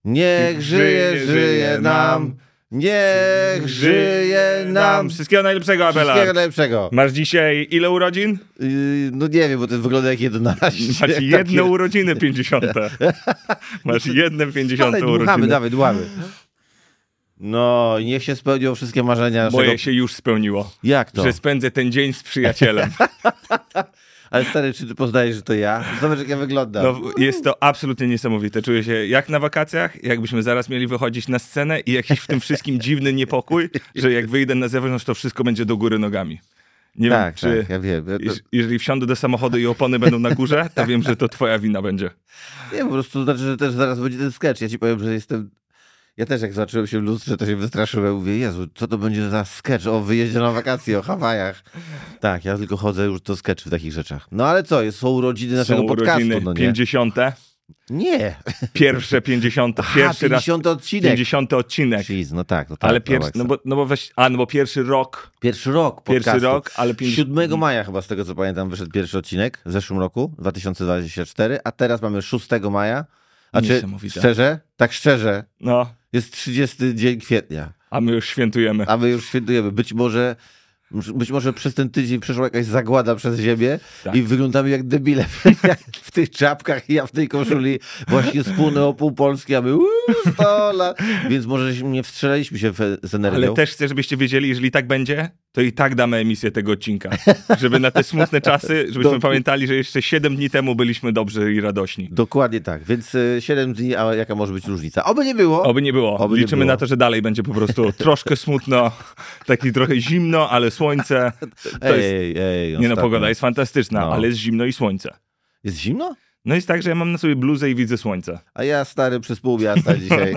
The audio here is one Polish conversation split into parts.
Niech żyje nam. Niech żyje nam. Wszystkiego najlepszego, Abela. Wszystkiego najlepszego. Masz dzisiaj ile urodzin? No nie wiem, bo to wygląda jak 11. Masz jedne urodziny 50. Masz jedne 50 urodziny. Dmuchamy. No, niech się spełnią wszystkie marzenia naszego... Moje się już spełniło. Jak to? Że spędzę ten dzień z przyjacielem. Ale stary, czy ty poznajesz, że to ja? Zobacz, jak ja wyglądam. No, jest to absolutnie niesamowite. Czuję się jak na wakacjach, jakbyśmy zaraz mieli wychodzić na scenę i jakiś w tym wszystkim dziwny niepokój, że jak wyjdę na zewnątrz, to wszystko będzie do góry nogami. Nie wiem, czy... ja wiem. Jeżeli wsiądę do samochodu i opony będą na górze, to wiem, że to twoja wina będzie. Nie, po prostu to znaczy, że też zaraz będzie ten sketch. Ja ci powiem, że jestem... Ja też jak zobaczyłem się w lustrze, to się wystraszyłem. Mówię, Jezu, co to będzie za sketch o wyjeździe na wakacje, o Hawajach. Tak, ja tylko chodzę już do sketchy w takich rzeczach. No ale co, są urodziny naszego podcastu, urodziny, no nie? 50. Nie. Pierwsze 50. Pierwszy 50 raz. odcinek. 50 odcinek. Jeez, no tak. Ale pierwszy, bo pierwszy rok. Pierwszy rok podcastu. Pierwszy rok, ale 7 maja chyba, z tego co pamiętam, wyszedł pierwszy odcinek w zeszłym roku, 2024, a teraz mamy 6 maja. A czy szczerze? Tak szczerze. No. Jest 30 dzień kwietnia. A my już świętujemy. Być może przez ten tydzień przeszła jakaś zagłada przez ziemię i wyglądamy jak debile w tych czapkach i ja w tej koszuli. Właśnie spłonę o pół Polski, a my 100 lat. Więc może nie wstrzelaliśmy się z energią. Ale też chcę, żebyście wiedzieli, jeżeli tak będzie, to i tak damy emisję tego odcinka. Żeby na te smutne czasy, żebyśmy pamiętali, że jeszcze 7 dni temu byliśmy dobrzy i radośni. Dokładnie tak. Więc 7 dni, a jaka może być różnica? Oby nie było. Liczymy na to, że dalej będzie po prostu troszkę smutno, taki trochę zimno, ale słońce. Pogoda jest fantastyczna, ale jest zimno i słońce. Jest zimno? No jest tak, że ja mam na sobie bluzę i widzę słońce. A ja stary przez pół miasta dzisiaj.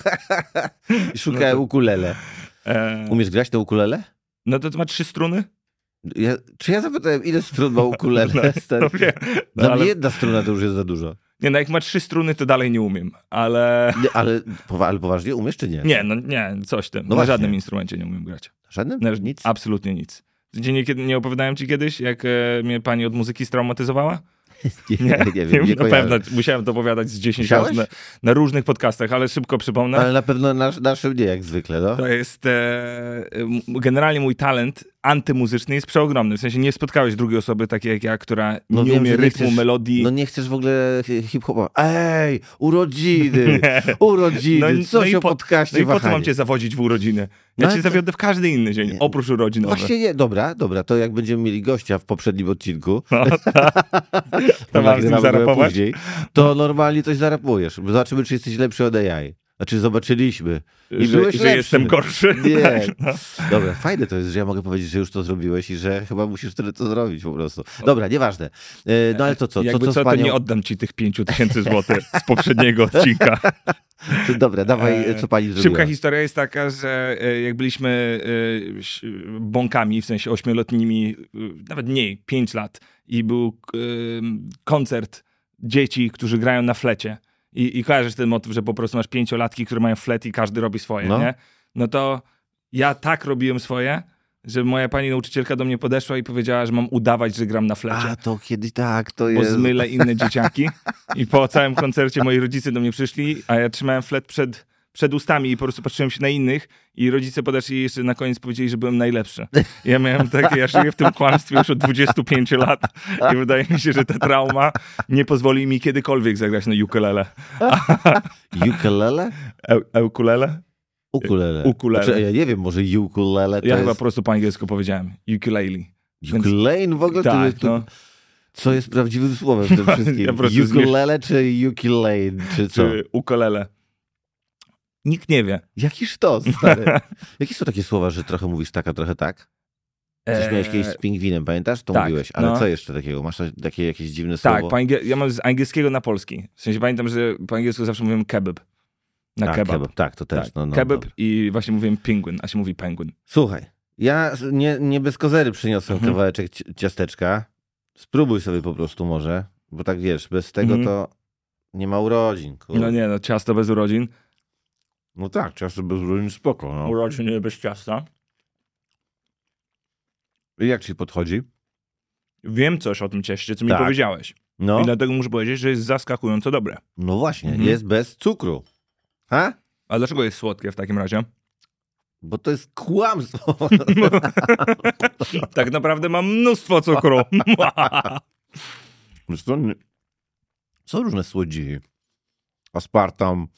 I szukałem ukulele. Umiesz grać na ukulele? No to ma 3 struny? Czy ja zapytałem, ile strun ma ukulele? Dla mnie jedna struna to już jest za dużo. Nie, no jak ma 3 struny, to dalej nie umiem, ale... Ale poważnie umiesz, czy nie? Nie, coś tym. No na żadnym instrumencie nie umiem grać. Żadnym? Nic? Absolutnie nic. Nie opowiadałem ci kiedyś, jak mnie pani od muzyki straumatyzowała? Nie wiem. Na pewno musiałem to opowiadać z 10 razy na różnych podcastach, ale szybko przypomnę. Ale na pewno naszym nie, jak zwykle. No? To jest generalnie mój talent antymuzyczny jest przeogromny. W sensie nie spotkałeś drugiej osoby takiej jak ja, która nie umie rytmu, melodii. No nie chcesz w ogóle hip-hopa. Ej, urodziny! Coś o podcaście. No i po co mam cię zawodzić w urodziny? Ja cię zawiodę w każdy inny dzień, oprócz urodzinowych. Właśnie nie, dobra, to jak będziemy mieli gościa w poprzednim odcinku, to mam z nim zarapować? Później, to normalnie coś zarapujesz. Zobaczymy, czy jesteś lepszy od AI. Znaczy zobaczyliśmy. I że jestem gorszy. Nie. Dobra, fajne to jest, że ja mogę powiedzieć, że już to zrobiłeś i że chyba musisz wtedy to zrobić po prostu. Dobra, nieważne. No ale to co? To nie oddam ci tych 5000 złotych z poprzedniego odcinka. Dobra, dawaj, co pani zrobiła. Szybka historia jest taka, że jak byliśmy bąkami, w sensie 8-letnimi, nawet mniej, 5 lat i był koncert dzieci, którzy grają na flecie. I kojarzysz ten motyw, że po prostu masz 5-latki, które mają flet i każdy robi swoje, nie? No to ja tak robiłem swoje, że moja pani nauczycielka do mnie podeszła i powiedziała, że mam udawać, że gram na flecie. A to kiedy tak, to jest... Bo zmylę inne dzieciaki. I po całym koncercie moi rodzice do mnie przyszli, a ja trzymałem flet przed ustami i po prostu patrzyłem się na innych i rodzice podeszli i jeszcze na koniec powiedzieli, że byłem najlepszy. Ja miałem takie, ja żyję w tym kłamstwie już od 25 lat i wydaje mi się, że ta trauma nie pozwoli mi kiedykolwiek zagrać na ukulele. Ukulele? Ukulele? Ukulele. Znaczy, ja nie wiem, może ukulele to ja jest... chyba po prostu po angielsku powiedziałem. Ukulele. Ukulele? W ogóle to jest... Co jest prawdziwym słowem w tym wszystkim? Ukulele czy ukulele? Czy co? Czy ukulele. Nikt nie wie. Jaki sztos, stary. Jakie są takie słowa, że trochę mówisz tak, a trochę tak? Coś miałeś kiedyś z pingwinem, pamiętasz? To mówiłeś. Ale co jeszcze takiego? Masz takie jakieś dziwne słowo? Tak, ja mam z angielskiego na polski. W sensie pamiętam, że po angielsku zawsze mówiłem kebab. Na kebab. Tak, to też. Tak. Kebab i właśnie mówiłem penguin, a się mówi penguin. Słuchaj, ja nie bez kozery przyniosłem kawałeczek ciasteczka. Spróbuj sobie po prostu może, bo tak wiesz, bez tego to nie ma urodzin. No nie, ciasto bez urodzin. No tak, ciasto bez urodzin spoko. No. Urodziny bez ciasta. I jak ci podchodzi? Wiem coś o tym cieście, co mi powiedziałeś. No. I dlatego muszę powiedzieć, że jest zaskakująco dobre. No właśnie, jest bez cukru. Ha? A dlaczego jest słodkie w takim razie? Bo to jest kłamstwo. Tak naprawdę mam mnóstwo cukru. Zresztą są różne słodziki. Aspartam.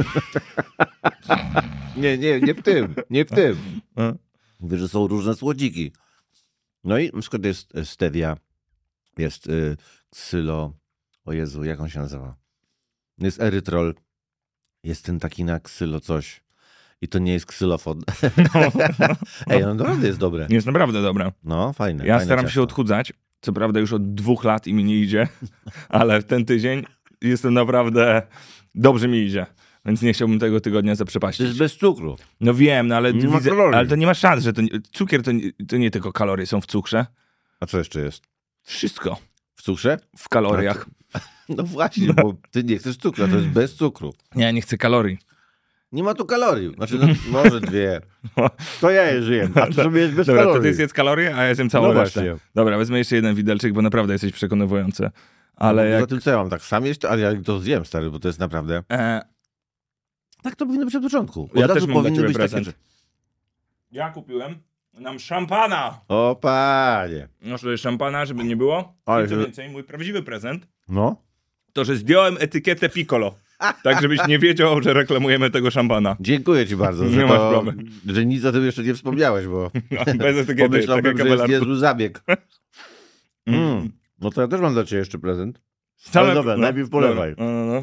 nie w tym. Nie w tym. Mówię, że są różne słodziki. No i na przykład jest stevia, jest ksylo. O Jezu, jak on się nazywa? Jest erytrol. Jest ten taki na ksylo coś. I to nie jest ksylofon. Ej, on naprawdę jest dobre. Jest naprawdę dobre. No, fajne. Ja fajne staram ciasto. się odchudzać. Co prawda już od 2 lat i mi nie idzie, ale w ten tydzień jestem naprawdę... Dobrze mi idzie. Więc nie chciałbym tego tygodnia To zaprzepaścić. jest bez cukru. No wiem, no ale Nie ma widzę, kalorii. ale to nie ma szans, że cukier to nie tylko kalorie są w cukrze. A co jeszcze jest? Wszystko W cukrze? w kaloriach. No właśnie, bo ty nie chcesz cukru, a to jest bez cukru. Ja nie chcę kalorii. Nie ma tu kalorii. Znaczy, no, może 2. To ja je żyję. A ty sobie jest bez Dobra, kalorii. to ty zjedz kalorie, a ja zjem całą No resztę. właśnie. Dobra, wezmę jeszcze jeden widelczyk, bo naprawdę jesteś przekonywujący. Ale Za jak... tym co ja mam tak sam jeść, ale ja to zjem, stary, bo to jest naprawdę... Tak to powinno być od początku. Od Ja razu też mam dla powinny ciebie być prezent. takie... Ja kupiłem nam szampana. O panie. Masz tutaj szampana, żeby nie było. Ale I co żeby- więcej, mój prawdziwy prezent No. to, że zdjąłem etykietę Piccolo. Tak, żebyś nie wiedział, że reklamujemy tego szampana. Dziękuję ci bardzo, Nie że, masz to, problemu. że nic o tym jeszcze nie wspomniałeś, bo Bez etykiety, tak pomyślałbym, jak że jest kawalerku. niezły zabieg. No to ja też mam dla ciebie jeszcze prezent. Same- Ale dobra, najpierw polewaj. dobra. No.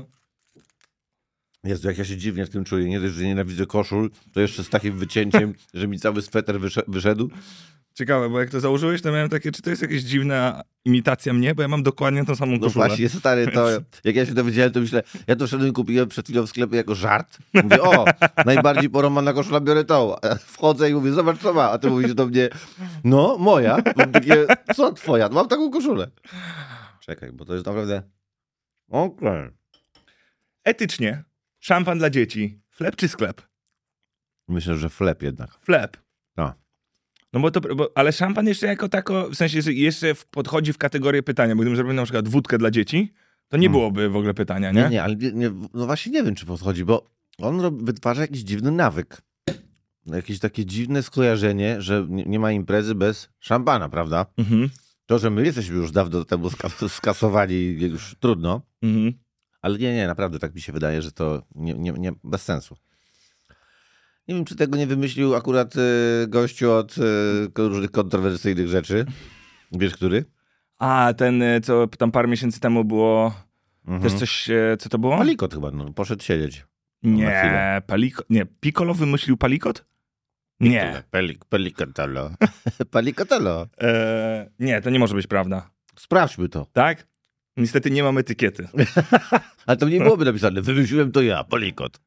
Jezu, jak ja się dziwnie w tym czuję. Nie dość, że nienawidzę koszul, to jeszcze z takim wycięciem, że mi cały sweter wyszedł. Ciekawe, bo jak to założyłeś, to miałem takie, czy to jest jakaś dziwna imitacja mnie, bo ja mam dokładnie tą samą No koszulę. właśnie, stary, to jak ja się dowiedziałem, to myślę, ja to wszedłem i kupiłem przed chwilą w sklepie jako żart. Mówię, o, najbardziej porąbana koszula, biorę tą. A wchodzę i mówię, zobacz co ma. A ty mówisz do mnie, no, moja. Mam takie, co twoja? Mam taką koszulę. Czekaj, bo to jest naprawdę... Okej. Etycznie, szampan dla dzieci. Flep czy sklep? Myślę, że flep jednak. Flep. A. No ale szampan jeszcze jako tako, w sensie, że jeszcze podchodzi w kategorię pytania, bo gdybym zrobił na przykład wódkę dla dzieci, to nie byłoby w ogóle pytania, nie? Nie, ale no właśnie nie wiem, czy podchodzi, bo on wytwarza jakiś dziwny nawyk. Jakieś takie dziwne skojarzenie, że nie ma imprezy bez szampana, prawda? Mhm. To, że my jesteśmy już dawno temu skasowani, już trudno. Mhm. Ale nie, naprawdę tak mi się wydaje, że to nie bez sensu. Nie wiem, czy tego nie wymyślił akurat gościu od różnych kontrowersyjnych rzeczy. Wiesz, który? A, ten, co tam parę miesięcy temu było, też coś, co to było? Palikot chyba, no, poszedł siedzieć. na Nie, chwilę. nie, Piccolo wymyślił palikot? Nie. Palikotelo. Palikotelo. Nie, to nie może być prawda. Sprawdźmy to. Tak? Niestety nie mam etykiety. Ale to nie byłoby napisane. Wymyśliłem to ja, Palikot.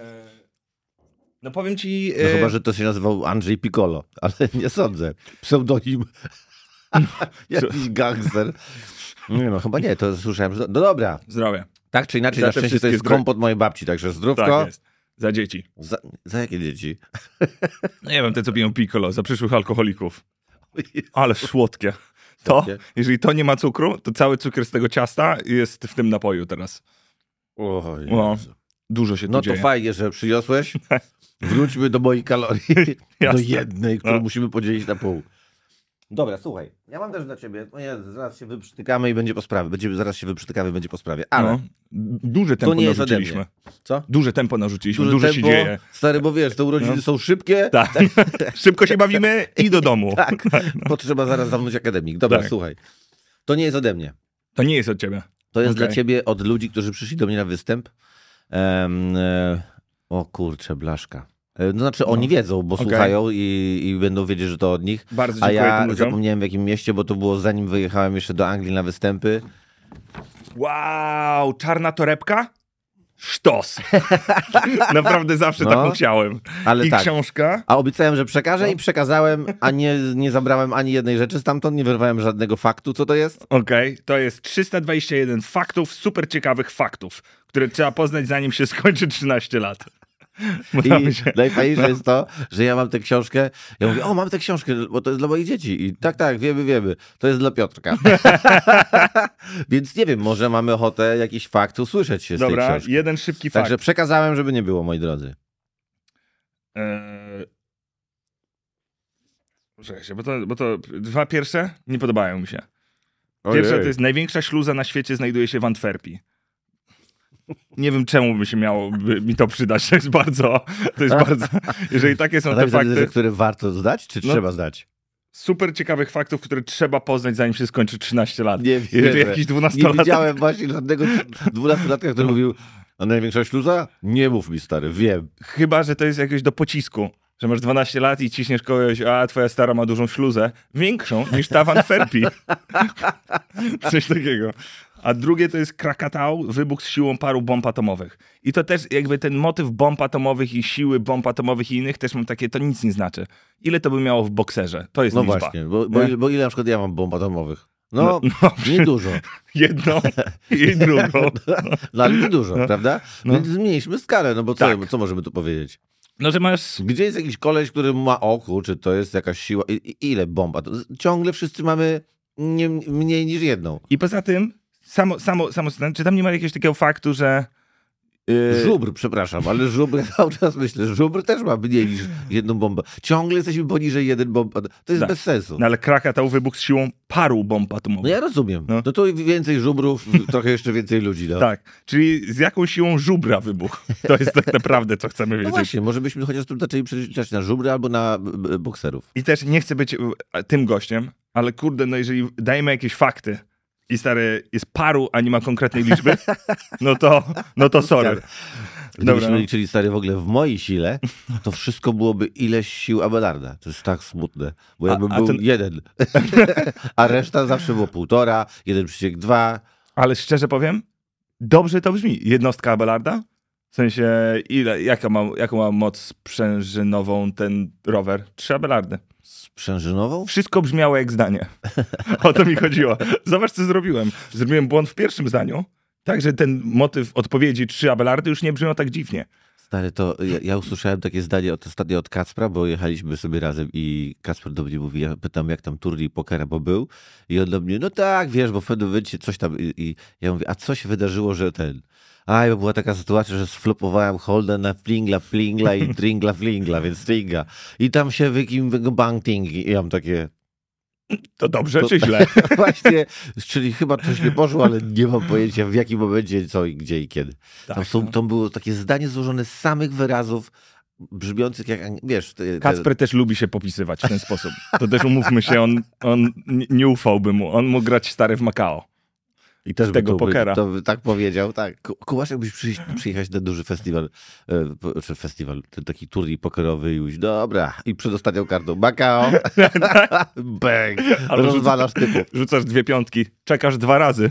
No powiem ci... No chyba, że to się nazywał Andrzej Piccolo, ale nie sądzę. Pseudonim. Jakiś gangster. Nie no, chyba nie, to słyszałem, że... No dobra. Zdrowie. Tak czy inaczej, Za na te szczęście to jest wszystkie kompot mojej babci, także zdrówko. Tak jest. Za dzieci. Za jakie dzieci? No nie wiem, te co piją Piccolo, za przyszłych alkoholików. Ale słodkie. To, jeżeli to nie ma cukru, to cały cukier z tego ciasta jest w tym napoju teraz. Oj, No, dużo się tu no to dzieje. fajnie, że przyniosłeś. Wróćmy do moich kalorii. Do Jasne. jednej, którą No. musimy podzielić na pół. Dobra, słuchaj. Ja mam też dla ciebie. No nie, zaraz się wyprztykamy i będzie po sprawie. Zaraz się wyprztykamy i będzie po sprawie. Ale No. Duże tempo nie jest ode narzuciliśmy. co? Duże tempo narzuciliśmy, Duże dużo tempo, się dzieje. Stary, bo wiesz, te urodziny No. są szybkie. Tak. Szybko się bawimy i do domu. Tak, bo trzeba zaraz zamknąć akademik. Dobra, Tak. słuchaj. To nie jest ode mnie. To nie jest od ciebie. To jest Okej. dla ciebie od ludzi, którzy przyszli do mnie na występ. O kurczę, blaszka. No znaczy oni wiedzą, bo Okej. słuchają i będą wiedzieć, że to od nich. Bardzo A dziękuję ja tym ludziom. zapomniałem w jakim mieście, bo to było zanim wyjechałem jeszcze do Anglii na występy. Wow, czarna torebka? Sztos. Naprawdę zawsze No, taką chciałem. Ale I tak. książka. A obiecałem, że przekażę No. i przekazałem, a nie zabrałem ani jednej rzeczy stamtąd, nie wyrwałem żadnego faktu, co to jest. Okej, to jest 321 faktów, super ciekawych faktów, które trzeba poznać zanim się skończy 13 lat. I najfajniejsze jest to, że ja mam tę książkę, ja mówię, mam tę książkę, bo to jest dla moich dzieci. I tak, wiemy, to jest dla Piotrka. Więc nie wiem, może mamy ochotę jakiś fakt usłyszeć się z tej książki. Jeden szybki fakt. Także przekazałem, żeby nie było, moi drodzy. Czekajcie, bo to dwa pierwsze nie podobają mi się. Pierwsze to jest największa śluza na świecie znajduje się w Antwerpii. Nie wiem, czemu by się miało mi to przydać. To jest bardzo... Jeżeli takie są te fakty... które warto zdać, czy trzeba zdać? Super ciekawych faktów, które trzeba poznać, zanim się skończy 13 lat. Nie wiem. Jakiś 12-latek... Nie widziałem właśnie żadnego 12-latka, który mówił, a największa śluza? Nie mów mi, stary, wiem. Chyba, że to jest jakieś do pocisku. Że masz 12 lat i ciśniesz kogoś, a twoja stara ma dużą śluzę. Większą niż ta w Antwerpii. Coś takiego. A drugie to jest Krakatau, wybuch z siłą paru bomb atomowych. I to też jakby ten motyw bomb atomowych i siły bomb atomowych i innych też mam takie, to nic nie znaczy. Ile to by miało w bokserze? To jest liczba. Właśnie, bo ile na przykład ja mam bomb atomowych? No nie dużo. Jedną i drugą. No ale nie dużo, prawda? Więc zmniejszmy skalę, no bo co możemy tu powiedzieć? No, że masz... Gdzie jest jakiś koleś, który ma czy to jest jakaś siła? Ile bomb? Ciągle wszyscy mamy mniej niż jedną. I poza tym, czy tam nie ma jakiegoś takiego faktu, że... Żubr, przepraszam, ale żubr, ja cały czas myślę, żubr też ma mniej niż jedną bombę. Ciągle jesteśmy poniżej jeden bomb. To jest bez sensu. No ale Krakatau wybuch z siłą paru bomb atomowych. No ja rozumiem. No to więcej żubrów, trochę jeszcze więcej ludzi. No. Tak, czyli z jaką siłą żubra wybuch? To jest tak naprawdę, co chcemy wiedzieć. No właśnie, może byśmy chociaż tu zaczęli przeliczać na żubry albo na bokserów. I też nie chcę być tym gościem, ale kurde, no jeżeli dajemy jakieś fakty, i stary, jest paru, a nie ma konkretnej liczby, no to sorry. Gdybyśmy liczyli, stary, w ogóle w mojej sile, to wszystko byłoby ileś sił Abelarda. To jest tak smutne, bo jakby był jeden, a reszta zawsze było 1,5, 1,2. Ale szczerze powiem, dobrze to brzmi. Jednostka Abelarda? W sensie, jaką ma moc sprzężynową ten rower? 3 Abelardy. Sprzężynową? Wszystko brzmiało jak zdanie. O to mi chodziło. Zobacz, co zrobiłem. Zrobiłem błąd w pierwszym zdaniu, tak, że ten motyw odpowiedzi 3 Abelardy już nie brzmiał tak dziwnie. Stary, to ja usłyszałem takie zdanie ostatnio od Kacpra, bo jechaliśmy sobie razem i Kacper do mnie mówi, ja pytam, jak tam turniej pokera, bo był, i on do mnie, no tak, wiesz, bo w pewnym momencie coś tam i ja mówię, a co się wydarzyło, że bo była taka sytuacja, że sflopowałem holdę na plingla i flingla, więc stringa. I tam się banking i ja mam takie... To dobrze czy źle? Właśnie, czyli chyba coś nie poszło, ale nie mam pojęcia w jakim momencie, co i gdzie i kiedy. Tak, tam było takie zdanie złożone z samych wyrazów, brzmiących jak, wiesz... Kacper też lubi się popisywać w ten sposób. To też umówmy się, on nie ufałby mu. On mógł grać stary w Macao. I też tego pokera. To by tak powiedział, tak. Kumasz, jakbyś przyjechać na duży festiwal, ten taki turniej pokerowy i już, dobra, i przed ostatnią kartą, Macao, bang, rozwalasz typów. Rzucasz 2 piątki, czekasz 2 razy.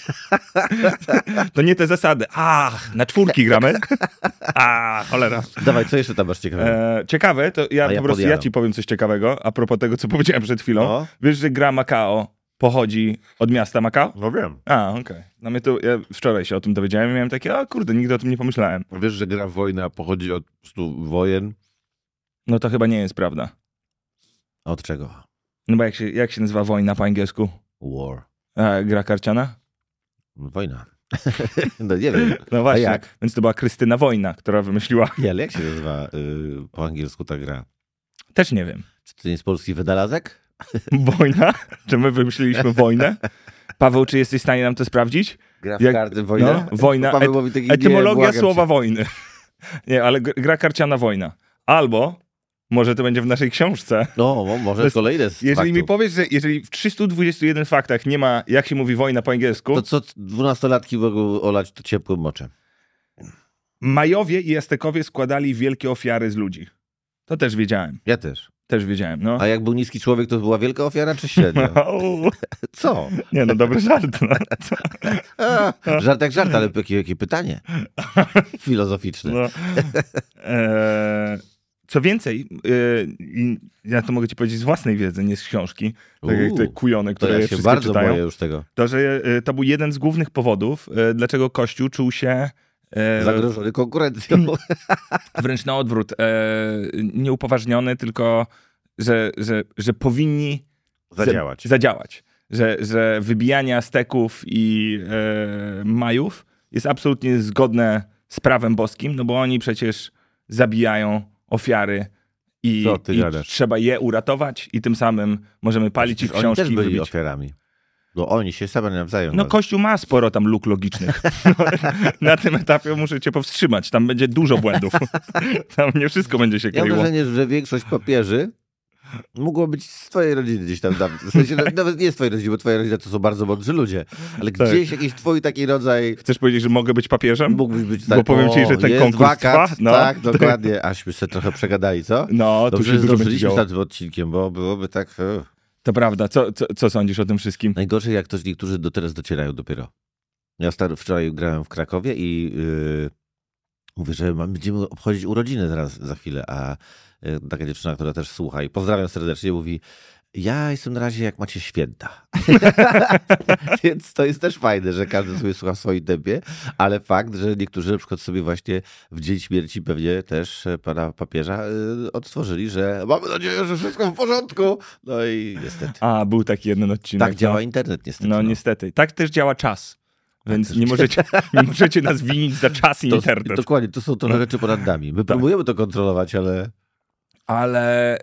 To nie te zasady. Na 4 gramy? Cholera. Dawaj, co jeszcze tam masz ciekawe? Ciekawe, to ja ci powiem coś ciekawego, a propos tego, co powiedziałem przed chwilą. No. Wiesz, że gra Macao pochodzi od miasta Macao? No wiem. Okej. No mnie to, ja wczoraj się o tym dowiedziałem i miałem takie, kurde, nigdy o tym nie pomyślałem. Wiesz, że gra wojna pochodzi od 100 wojen? No to chyba nie jest prawda. Od czego? No bo jak się nazywa wojna po angielsku? War. Gra karciana? Wojna. No nie wiem. No właśnie. A jak? Więc to była Krystyna Wojna, która wymyśliła. Nie, ale jak się nazywa po angielsku ta gra? Też nie wiem. Czy to nie jest polski wynalazek? Wojna? Czy my wymyśliliśmy wojnę? Paweł, czy jesteś w stanie nam to sprawdzić? Gra w karty wojna? No, wojna. Etymologia słowa wojny. Nie, ale gra karciana wojna. Albo może to będzie w naszej książce. No, może kolejne z Jeżeli faktów. mi powiesz, że jeżeli w 321 faktach nie ma, jak się mówi wojna po angielsku... To co 12-latki mogą olać to ciepłym moczem. Majowie i Aztekowie składali wielkie ofiary z ludzi. To też wiedziałem. Ja też. Też wiedziałem, no. A jak był niski człowiek, to była wielka ofiara, czy średnia? Co? Nie, no dobry żart. No. Żart jak żart, ale jakie pytanie filozoficzne. No. Co więcej, ja to mogę ci powiedzieć z własnej wiedzy, nie z książki, tak jak te kujony, które to ja się bardzo czytają, boję już tego. To, że to był jeden z głównych powodów, dlaczego Kościół czuł się Zagrożony konkurencją. Wręcz na odwrót. Nieupoważniony, tylko że powinni zadziałać. Że wybijanie Azteków i Majów jest absolutnie zgodne z prawem boskim, no bo oni przecież zabijają ofiary i trzeba je uratować i tym samym możemy palić ich książki. Oni też byli wybić. ofiarami. No oni się sami nawzajem. No Kościół ma sporo tam luk logicznych. Na tym etapie muszę cię powstrzymać. Tam będzie dużo błędów. Tam nie wszystko będzie się kleiło. Ja mam wrażenie, że większość papieży mogło być z twojej rodziny gdzieś tam. W sensie, nawet nie z twojej rodziny, bo twoja rodzina to są bardzo mądrzy ludzie. Ale tak. Gdzieś jakiś twój taki rodzaj... Chcesz powiedzieć, że mogę być papieżem? Mógłbyś być tak. Bo powiem ci, że ten konkurs trwa. No. Tak, dokładnie. Aśmy się trochę przegadali, co? No, dobrze, że zdążyliśmy z tym odcinkiem, bo byłoby tak... To prawda. Co sądzisz o tym wszystkim? Najgorzej, jak to niektórzy teraz docierają dopiero. Ja wczoraj grałem w Krakowie i mówię, że będziemy obchodzić urodziny teraz za chwilę, a taka dziewczyna, która też słucha i pozdrawiam serdecznie, mówi: ja jestem na razie jak macie święta. Więc to jest też fajne, że każdy sobie słucha w swoim tempie, ale fakt, że niektórzy na przykład sobie właśnie w dzień śmierci pewnie też pana papieża odtworzyli, że mamy nadzieję, że wszystko w porządku. No i niestety. A, był taki jeden odcinek. Tak działa internet niestety. No niestety. Tak też działa czas. Więc nie możecie nas winić za czas i internet. Dokładnie, to są trochę rzeczy ponad nami. My próbujemy to kontrolować, ale... Ale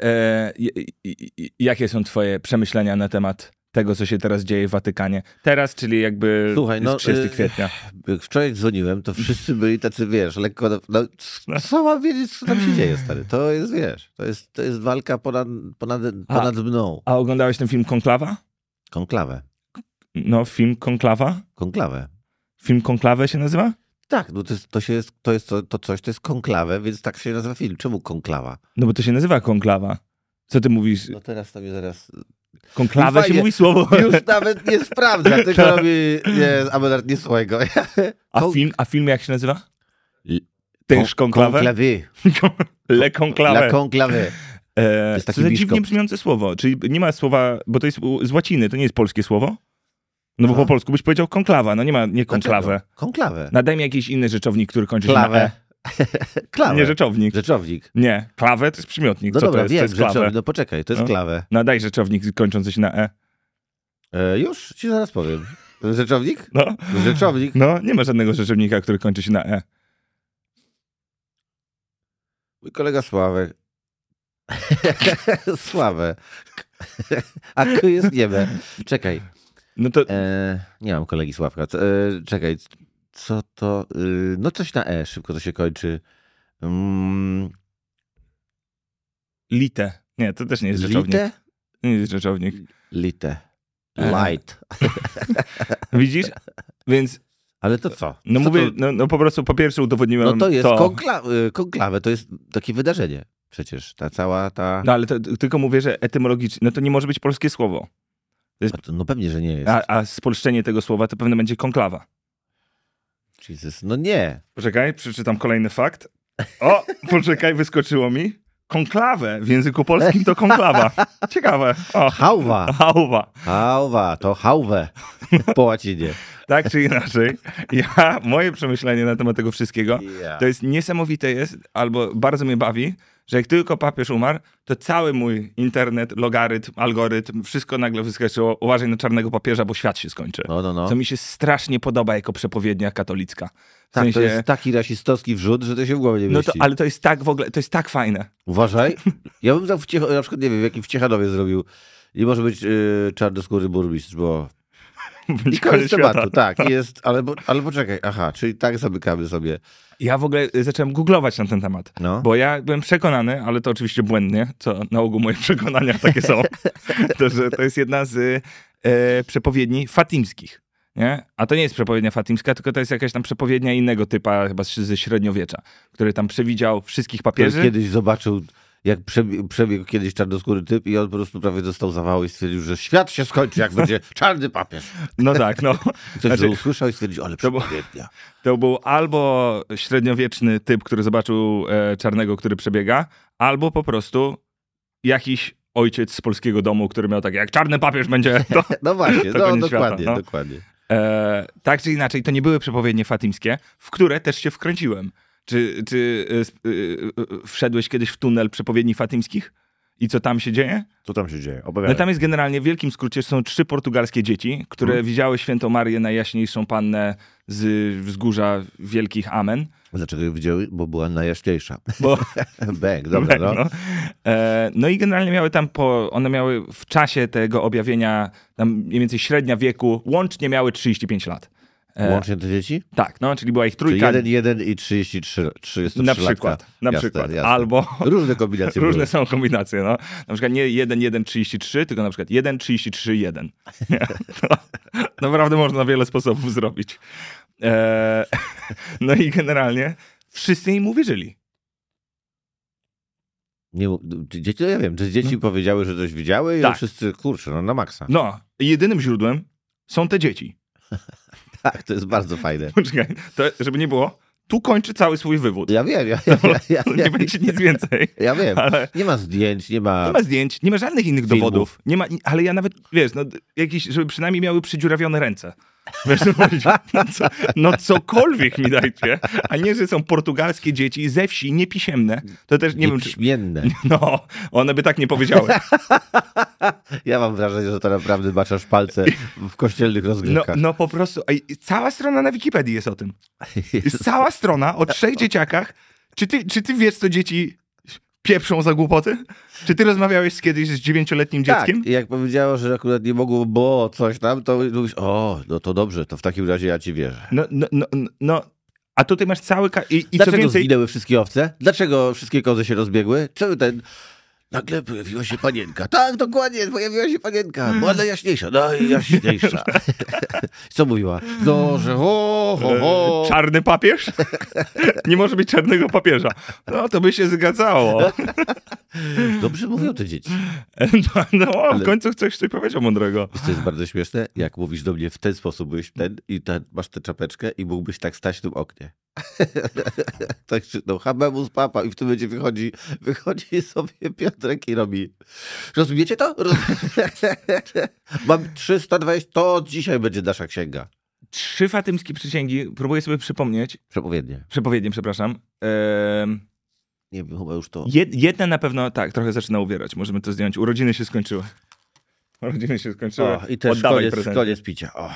jakie są twoje przemyślenia na temat tego, co się teraz dzieje w Watykanie? Teraz, czyli jakby Słuchaj, jest 30 kwietnia. Wczoraj dzwoniłem, to wszyscy byli tacy, wiesz, lekko... co mam wiedzieć, co tam się dzieje, stary? To jest, wiesz, to jest walka ponad mną. A oglądałeś ten film Konklawa? Konklawę. No, film Konklawa? Konklawę. Film Konklawę się nazywa? Tak, no to jest konklawę, więc tak się nazywa film. Czemu konklawa? No bo to się nazywa konklawa. Co ty mówisz? No teraz to mnie zaraz... Konklawę się mówi słowo. Już nawet nie sprawdza, tylko robi... Nie, a nawet nie słuchaj go. A film jak się nazywa? Też konklawę? Konklawy. Le konklawę. La konklawy. To jest dziwnie brzmiące słowo. Czyli nie ma słowa, bo to jest z łaciny, to nie jest polskie słowo? No bo po polsku byś powiedział konklawa, no nie konklawę. Konklawę. Nadaj mi jakiś inny rzeczownik, który kończy się na e. Klawę. Nie rzeczownik. Rzeczownik. Nie, klawę to jest przymiotnik. No co dobra, to jest? wiem, to jest klawę. No poczekaj, to jest klawę. Nadaj rzeczownik kończący się na e. Już ci zaraz powiem. Rzeczownik? No. Rzeczownik? No, nie ma żadnego rzeczownika, który kończy się na e. Mój kolega Sławek. Sławek. A K jest niebe. Czekaj. No to... nie mam kolegi Sławka. Czekaj, co to... no coś na E, szybko to się kończy. Lite. Nie, to też nie jest rzeczownik. Lite? Nie jest rzeczownik. Lite. Light. Widzisz? Więc... Ale to co? No co mówię, to... no po prostu po pierwsze udowodniłem No to jest konklawę, to jest takie wydarzenie. Przecież ta cała ta... No ale to, tylko mówię, że etymologicznie, no to nie może być polskie słowo. Jest... No pewnie, że nie jest. A spolszczenie tego słowa to pewnie będzie konklawa. Jesus, no nie. Poczekaj, przeczytam kolejny fakt. O, poczekaj, wyskoczyło mi. Konklawę w języku polskim to konklawa. Ciekawe. O. Hałwa. Hałwa, to hałwę po łacinie. Tak czy inaczej, moje przemyślenie na temat tego wszystkiego, to jest niesamowite jest, albo bardzo mnie bawi, że jak tylko papież umarł, to cały mój internet, logarytm, algorytm, wszystko nagle wyskoczyło. Uważaj na czarnego papieża, bo świat się skończy. No. Co mi się strasznie podoba jako przepowiednia katolicka. W tak, sensie... to jest taki rasistowski wrzut, że to się w głowie nie mieści. Ale to jest tak w ogóle, to jest tak fajne. Uważaj. Ja bym tak na przykład, nie wiem, jakim w Ciechanowie zrobił. Nie może być czarnoskóry burmistrz, bo... I koniec tematu, tak. Jest, ale poczekaj, aha, czyli tak zamykamy sobie. Ja w ogóle zacząłem googlować na ten temat, no. Bo ja byłem przekonany, ale to oczywiście błędnie, co na ogół moje przekonania takie są, że to jest jedna z przepowiedni fatimskich. Nie? A to nie jest przepowiednia fatimska, tylko to jest jakaś tam przepowiednia innego typa, chyba ze średniowiecza, który tam przewidział wszystkich papieży. Który kiedyś zobaczył, jak przebiegł kiedyś czarnoskóry typ i on po prostu prawie dostał zawału i stwierdził, że świat się skończy, jak będzie czarny papież. No tak, no. Ktoś to usłyszał i stwierdził, ale przepowiednia. To był albo średniowieczny typ, który zobaczył czarnego, który przebiega, albo po prostu jakiś ojciec z polskiego domu, który miał tak, jak czarny papież będzie, to no właśnie, to dokładnie. Tak czy inaczej, to nie były przepowiednie fatimskie, w które też się wkręciłem. Czy wszedłeś kiedyś w tunel przepowiedni fatimskich? I co tam się dzieje? Co tam się dzieje? Opowiadaj. No tam jest generalnie, w wielkim skrócie, są 3 portugalskie dzieci, które widziały świętą Marię, najjaśniejszą pannę z wzgórza Wielkich Amen. Dlaczego je widziały? Bo była najjaśniejsza. Bo... Bang, dobra, no. No i generalnie miały tam, one miały w czasie tego objawienia, tam mniej więcej średnia wieku, łącznie miały 35 lat. Łącznie te dzieci? Tak, no, czyli była ich Czyli trójka. 1 i 33 Na przykład, albo... Różne kombinacje Różne były. są kombinacje, no. Na przykład nie 1, 1, 33, tylko na przykład 1, 33, 1. To naprawdę można wiele sposobów zrobić. No i generalnie wszyscy im uwierzyli. Nie, dzieci, ja wiem, że dzieci powiedziały, że coś widziały i Tak. wszyscy, kurczę, no na maksa. No, jedynym źródłem są te dzieci. Tak, to jest bardzo fajne. Poczekaj, to żeby nie było, tu kończy cały swój wywód. Ja wiem, Nie będzie nic więcej. Ja wiem. Ale... Nie ma zdjęć, nie ma... Nie ma zdjęć, nie ma żadnych innych filmów. dowodów. Nie ma, ale ja nawet, wiesz, no, jakieś, żeby przynajmniej miały przydziurawione ręce. Wiesz, co powiedzieć? No cokolwiek mi dajcie, a nie, że są portugalskie dzieci ze wsi, niepisemne. To też nie wiem, czy... Niepiśmienne. No, one by tak nie powiedziały. Ja mam wrażenie, że to naprawdę maczasz palce w kościelnych rozgrywkach. No po prostu, cała strona na Wikipedii jest o tym. Jest cała strona o 3 dzieciakach. Czy ty wiesz, co dzieci pieprzą za głupoty? Czy ty rozmawiałeś kiedyś z 9-letnim dzieckiem? Tak, i jak powiedziało, że akurat nie mogło, bo coś tam, to mówisz, o, no to dobrze, to w takim razie ja ci wierzę. No. A tutaj masz cały... I Dlaczego co więcej... zginęły wszystkie owce? Dlaczego wszystkie kozy się rozbiegły? Czemu ten... Nagle pojawiła się panienka. Tak, dokładnie, pojawiła się panienka. Była najjaśniejsza, najjaśniejsza. Co mówiła? No, że ho. Czarny papież? Nie może być czarnego papieża. No, to by się zgadzało. Dobrze mówią te dzieci. W końcu coś powiedział mądrego. To jest bardzo śmieszne, jak mówisz do mnie w ten sposób, byłeś masz tę czapeczkę i mógłbyś tak stać w tym oknie. Tak krzyknął, habemus papa i w tym momencie wychodzi sobie Piotrek i robi, rozumiecie to? Mam 320, to dzisiaj będzie nasza księga. 3 fatymskie przysięgi, próbuję sobie przypomnieć. Przepowiednie, przepraszam. Nie wiem, chyba już to... Jedna na pewno, tak, trochę zaczyna uwierać. Możemy to zdjąć. Urodziny się skończyły. O, i też koniec picia. O.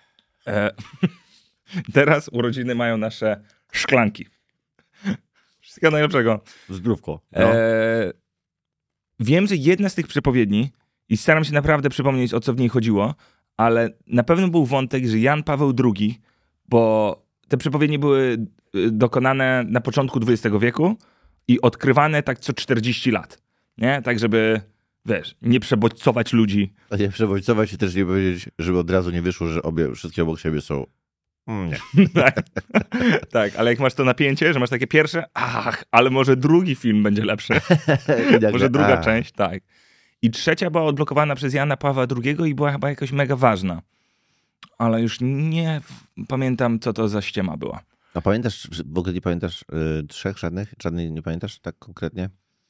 Teraz urodziny mają nasze szklanki. Wszystkiego najlepszego. Zdrówko. No. Wiem, że jedna z tych przepowiedni, i staram się naprawdę przypomnieć, o co w niej chodziło, ale na pewno był wątek, że Jan Paweł II, bo te przepowiednie były dokonane na początku XX wieku i odkrywane tak co 40 lat. Nie? Tak, żeby, wiesz, nie przebodźcować ludzi. A nie przebodźcować i też nie powiedzieć, żeby od razu nie wyszło, że wszystkie obok siebie są... Nie. Tak, ale jak masz to napięcie, że masz takie pierwsze, ale może drugi film będzie lepszy. Może druga część, tak. I trzecia była odblokowana przez Jana Pawła II i była chyba jakoś mega ważna. Ale już nie pamiętam, co to za ściema była. A pamiętasz, w ogóle nie pamiętasz 3 żadnych? Żadnej nie pamiętasz tak konkretnie?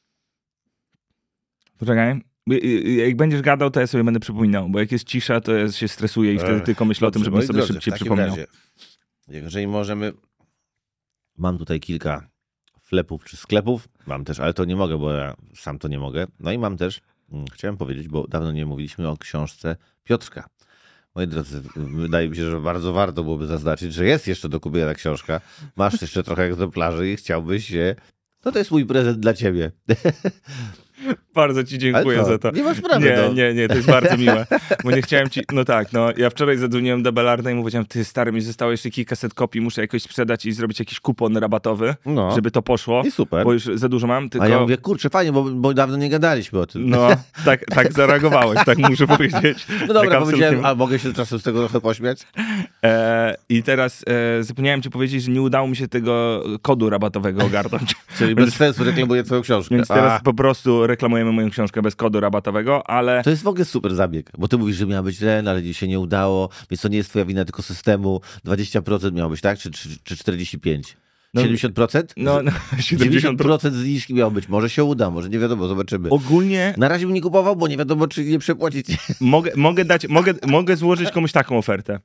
Poczekaj. Jak będziesz gadał, to ja sobie będę przypominał, bo jak jest cisza, to ja się stresuję i wtedy tylko myślę o tym, żebym sobie szybciej przypomniał. Jeżeli możemy... Mam tutaj kilka flepów czy sklepów. Mam też, ale to nie mogę, bo ja sam to nie mogę. No i mam też, chciałem powiedzieć, bo dawno nie mówiliśmy o książce Piotrka. Moi drodzy, wydaje mi się, że bardzo warto byłoby zaznaczyć, że jest jeszcze do kupienia ta książka. Masz jeszcze trochę egzemplarzy i chciałbyś się... No to jest mój prezent dla ciebie. Bardzo ci dziękuję za to. Nie masz sprawy. Nie, to jest bardzo miłe. Bo nie chciałem ci... No tak, ja wczoraj zadzwoniłem do Belarda i mu powiedziałem, ty stary, mi zostało jeszcze kilkaset kopii, muszę jakoś sprzedać i zrobić jakiś kupon rabatowy, żeby to poszło. I super. Bo już za dużo mam, tylko... A ja mówię, kurczę, fajnie, bo dawno nie gadaliśmy o tym. No, tak zareagowałeś, tak muszę powiedzieć. No dobra, tak powiedziałem, a mogę się czasem z tego trochę pośmiać? I teraz zapomniałem ci powiedzieć, że nie udało mi się tego kodu rabatowego ogarnąć. Czyli bez sensu reklamuję twoją książkę. Więc teraz po prostu reklamujemy moją książkę bez kodu rabatowego, ale... To jest w ogóle super zabieg, bo ty mówisz, że miała być ten, ale się nie udało, więc to nie jest twoja wina, tylko systemu. 20% miało być, tak? Czy 45%? 70%? No, 70% zniżki miało być. Może się uda, może nie wiadomo, zobaczymy. Ogólnie... Na razie bym nie kupował, bo nie wiadomo, czy nie przepłacić. Mogę złożyć komuś taką ofertę.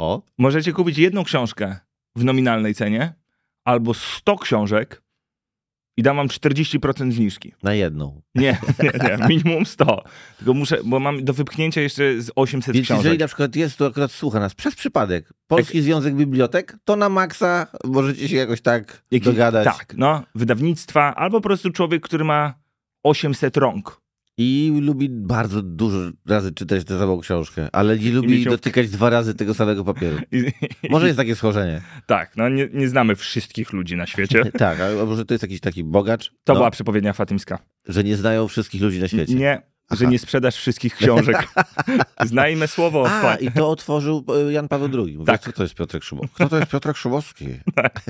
O. Możecie kupić jedną książkę w nominalnej cenie albo 100 książek i dam wam 40% zniżki. Na jedną. Nie, minimum 100. Tylko muszę, bo mam do wypchnięcia jeszcze z 800 Więc książek. jeżeli na przykład jest, to akurat słucha nas przez przypadek Polski Związek Bibliotek, to na maksa możecie się jakoś tak dogadać. Tak, no, wydawnictwa, albo po prostu człowiek, który ma 800 rąk. I lubi bardzo dużo razy czytać tę samą książkę, ale nie lubi dotykać 2 razy tego samego papieru. Może jest takie schorzenie. Tak, no nie znamy wszystkich ludzi na świecie. Tak, a może to jest jakiś taki bogacz? To była przepowiednia fatimska. Że nie znają wszystkich ludzi na świecie. Nie, że nie sprzedasz wszystkich książek. Znajmy słowo. I to otworzył Jan Paweł II. Mówię, tak. Co to jest Piotrek Szumowski? Kto to jest Piotrek Szumowski? Tak.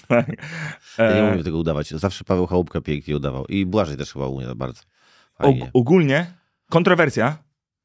Ja nie umiem tego udawać. Zawsze Paweł Chałupka pięknie udawał. I Błażej też chyba umie bardzo. Ogólnie kontrowersja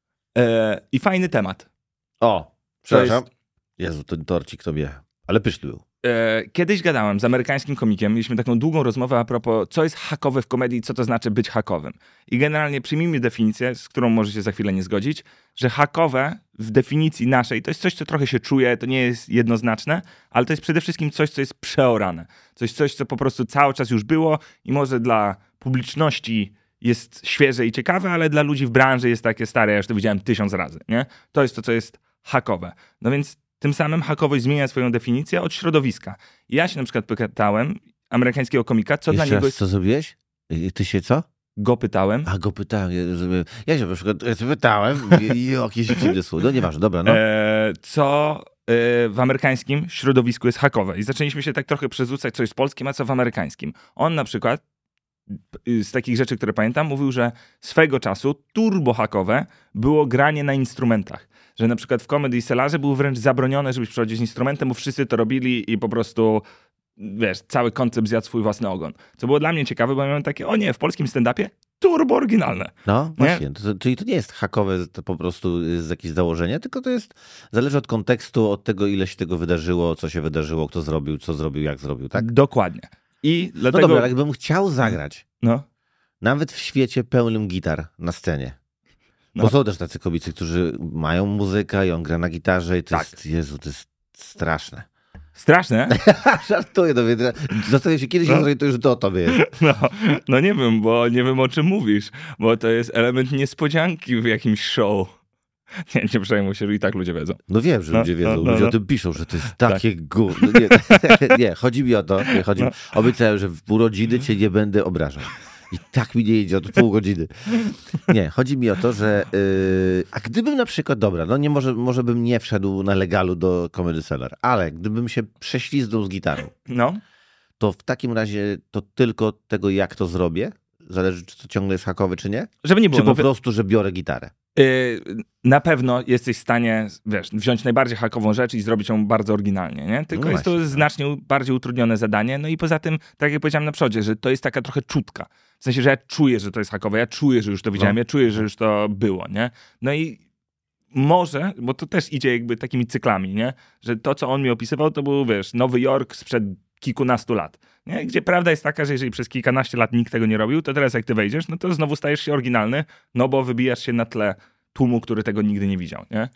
i fajny temat. O, przepraszam. Jezu, ten torcik tobie. Ale pyszny był. Kiedyś gadałem z amerykańskim komikiem, mieliśmy taką długą rozmowę a propos, co jest hakowe w komedii, co to znaczy być hakowym. I generalnie przyjmijmy definicję, z którą może się za chwilę nie zgodzić, że hakowe w definicji naszej to jest coś, co trochę się czuje, to nie jest jednoznaczne, ale to jest przede wszystkim coś, co jest przeorane. Coś, co po prostu cały czas już było i może dla publiczności jest świeże i ciekawe, ale dla ludzi w branży jest takie stare, ja już to widziałem 1000 razy, nie? To jest to, co jest hakowe. No więc tym samym hakowość zmienia swoją definicję od środowiska. Ja się na przykład pytałem amerykańskiego komika, co Jeszcze dla niego jest... Co zrobiłeś? Ty się co? Go pytałem. A, go pytałem. Ja się na przykład pytałem. Jakieś dziwne słowo. No nieważne, dobra, no. Co w amerykańskim środowisku jest hakowe. I zaczęliśmy się tak trochę przerzucać, co jest polskim, a co w amerykańskim. On na przykład z takich rzeczy, które pamiętam, mówił, że swego czasu turbohakowe było granie na instrumentach. Że na przykład w Comedy Cellarze było wręcz zabronione, żebyś przychodził z instrumentem, bo wszyscy to robili i po prostu, wiesz, cały koncept zjadł swój własny ogon. Co było dla mnie ciekawe, bo ja miałem takie, o nie, w polskim stand-upie turbo oryginalne. No właśnie, czyli to nie jest hakowe to po prostu z jakieś założenia, tylko to jest, zależy od kontekstu, od tego, ile się tego wydarzyło, co się wydarzyło, kto zrobił, co zrobił, jak zrobił, tak? Dokładnie. I dlatego... No dobra, jakbym chciał zagrać, no. nawet w świecie pełnym gitar na scenie, bo są też tacy komicy, którzy mają muzykę i on gra na gitarze i to jest, Jezu, to jest straszne. Straszne? Żartuję, no więc zastanawiam się, kiedy się zorientuję, że to o tobie jest. No nie wiem, bo nie wiem, o czym mówisz, bo to jest element niespodzianki w jakimś show. Nie przejmuj się, że i tak ludzie wiedzą. No wiem, że ludzie wiedzą, ludzie o tym piszą, że to jest takie gówno. Nie, chodzi mi o to, obiecałem, że w urodziny cię nie będę obrażał. I tak mi nie idzie od pół godziny. Nie, chodzi mi o to, że a gdybym na przykład, dobra, no nie może bym nie wszedł na legalu do Comedy Cellar, ale gdybym się prześliznął z gitarą, to w takim razie to tylko tego, jak to zrobię, zależy, czy to ciągle jest hakowy, czy nie? Żeby nie było. Czy po prostu, że biorę gitarę? Na pewno jesteś w stanie, wiesz, wziąć najbardziej hakową rzecz i zrobić ją bardzo oryginalnie, nie? Tylko jest to znacznie bardziej utrudnione zadanie. No i poza tym, tak jak powiedziałem na przodzie, że to jest taka trochę czutka. W sensie, że ja czuję, że to jest hakowe, ja czuję, że już to widziałem, ja czuję, że już to było, nie? No i może, bo to też idzie jakby takimi cyklami, nie? Że to, co on mi opisywał, to był, wiesz, Nowy Jork sprzed kilkunastu lat, nie? Gdzie prawda jest taka, że jeżeli przez kilkanaście lat nikt tego nie robił, to teraz jak ty wejdziesz, no to znowu stajesz się oryginalny, no bo wybijasz się na tle tłumu, który tego nigdy nie widział, nie?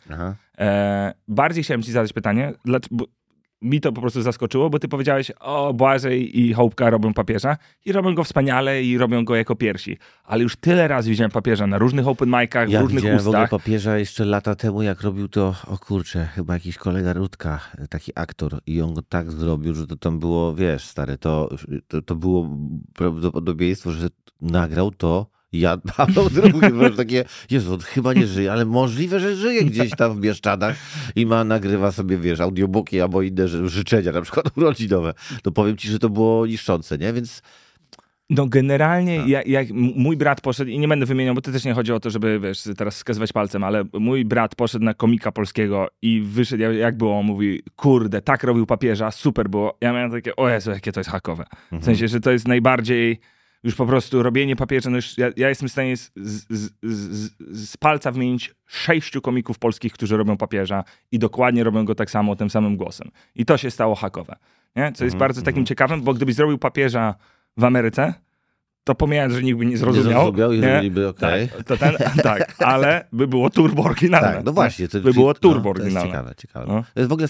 Bardziej chciałem ci zadać pytanie, bo mi to po prostu zaskoczyło, bo ty powiedziałeś, o, Błażej i Chałupka robią papieża i robią go wspaniale i robią go jako pierwsi. Ale już tyle razy widziałem papieża na różnych open micach, w różnych ustach. Ja w ogóle papieża jeszcze lata temu, jak robił to, o kurczę, chyba jakiś kolega Rutka, taki aktor i on go tak zrobił, że to tam było, wiesz, stary, to było prawdopodobieństwo, że nagrał to Jan Paweł II, takie, Jezu, on chyba nie żyje, ale możliwe, że żyje gdzieś tam w Bieszczadach i nagrywa sobie, wiesz, audiobooki albo inne życzenia, na przykład urodzinowe. To powiem ci, że to było niszczące, nie? Więc... No generalnie, jak mój brat poszedł, i nie będę wymieniał, bo to też nie chodzi o to, żeby, wiesz, teraz wskazywać palcem, ale mój brat poszedł na komika polskiego i wyszedł, jak było, on mówi, kurde, tak robił papieża, super było. Ja miałem takie, o Jezu, jakie to jest hakowe. W sensie, że to jest najbardziej... Już po prostu robienie papieża, no już ja jestem w stanie z palca wymienić 6 komików polskich, którzy robią papieża i dokładnie robią go tak samo, tym samym głosem. I to się stało hakowe. Nie? Co jest bardzo takim ciekawym, bo gdybyś zrobił papieża w Ameryce, to pomijając, że nikt by nie Nie zrozumiał. zrozumiał i zrobiliby okej. Tak, ale by było turbo oryginalne. Tak, no właśnie. By było turbo to oryginalne. jest ciekawe. No. To jest w ogóle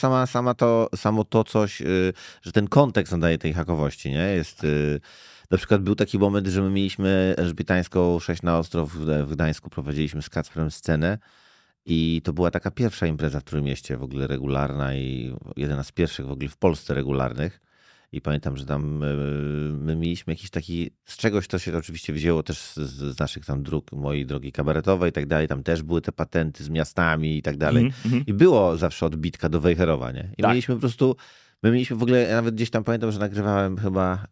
samo to coś, że ten kontekst nadaje tej hakowości, nie? Jest... Na przykład był taki moment, że my mieliśmy Elżbietańską 6 na ostro w Gdańsku, prowadziliśmy z Kacprem scenę i to była taka pierwsza impreza w Trójmieście w ogóle regularna i jedna z pierwszych w ogóle w Polsce regularnych. I pamiętam, że tam my mieliśmy jakiś taki, z czegoś to się oczywiście wzięło też z naszych tam dróg, mojej drogi kabaretowej i tak dalej, tam też były te patenty z miastami i tak dalej. I było zawsze odbitka do Wejherowa, nie? I mieliśmy po prostu, my mieliśmy w ogóle, ja nawet gdzieś tam pamiętam, że nagrywałem chyba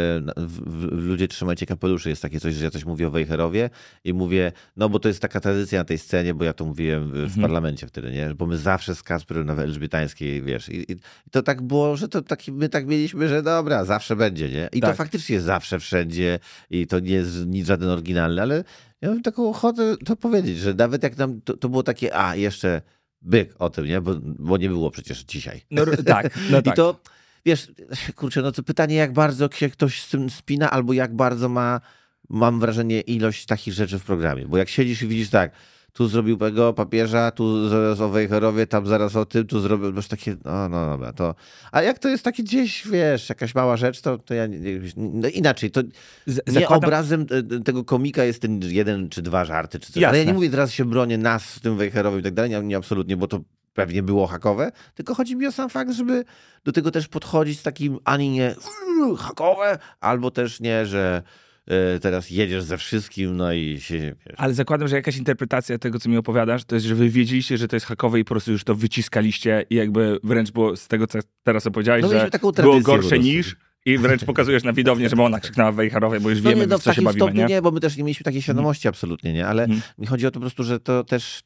Ludzie trzymajcie kapeluszy, jest takie coś, że ja coś mówię o Wejherowie i mówię, no bo to jest taka tradycja na tej scenie, bo ja to mówiłem w parlamencie wtedy, nie? Bo my zawsze z Kacprem na Elżbietańskiej, wiesz, i to tak było, że to taki, my tak mieliśmy, że dobra, zawsze będzie, nie? I to faktycznie jest zawsze, wszędzie i to nie jest nic żaden oryginalny, ale ja mam taką ochotę to powiedzieć, że nawet jak nam to było takie, jeszcze byk o tym, nie? Bo nie było przecież dzisiaj. No tak. I to, wiesz, kurczę, no to pytanie, jak bardzo się ktoś z tym spina, albo jak bardzo mam wrażenie, ilość takich rzeczy w programie. Bo jak siedzisz i widzisz tak, tu zrobił tego papieża, tu zaraz o Wejherowie, tam zaraz o tym, tu zrobił, masz takie, no dobra, to... A jak to jest takie gdzieś, wiesz, jakaś mała rzecz, to ja no inaczej, to nie obrazem tego komika jest ten jeden czy dwa żarty, czy coś. Ale ja nie mówię, teraz się bronię nas z tym Wejherowym i tak dalej, nie absolutnie, bo to pewnie było hakowe, tylko chodzi mi o sam fakt, żeby do tego też podchodzić z takim ani nie hakowe, albo też nie, że teraz jedziesz ze wszystkim, no i się... Wiesz. Ale zakładam, że jakaś interpretacja tego, co mi opowiadasz, to jest, że wy wiedzieliście, że to jest hakowe i po prostu już to wyciskaliście i jakby wręcz było z tego, co teraz opowiedziałeś, że było gorsze niż i wręcz pokazujesz na widownię, żeby ona krzyknęła Wejherowie, bo już wiemy, w co się bawimy, nie? Nie, bo my też nie mieliśmy takiej świadomości absolutnie, nie? Ale mi chodzi o to po prostu, że to też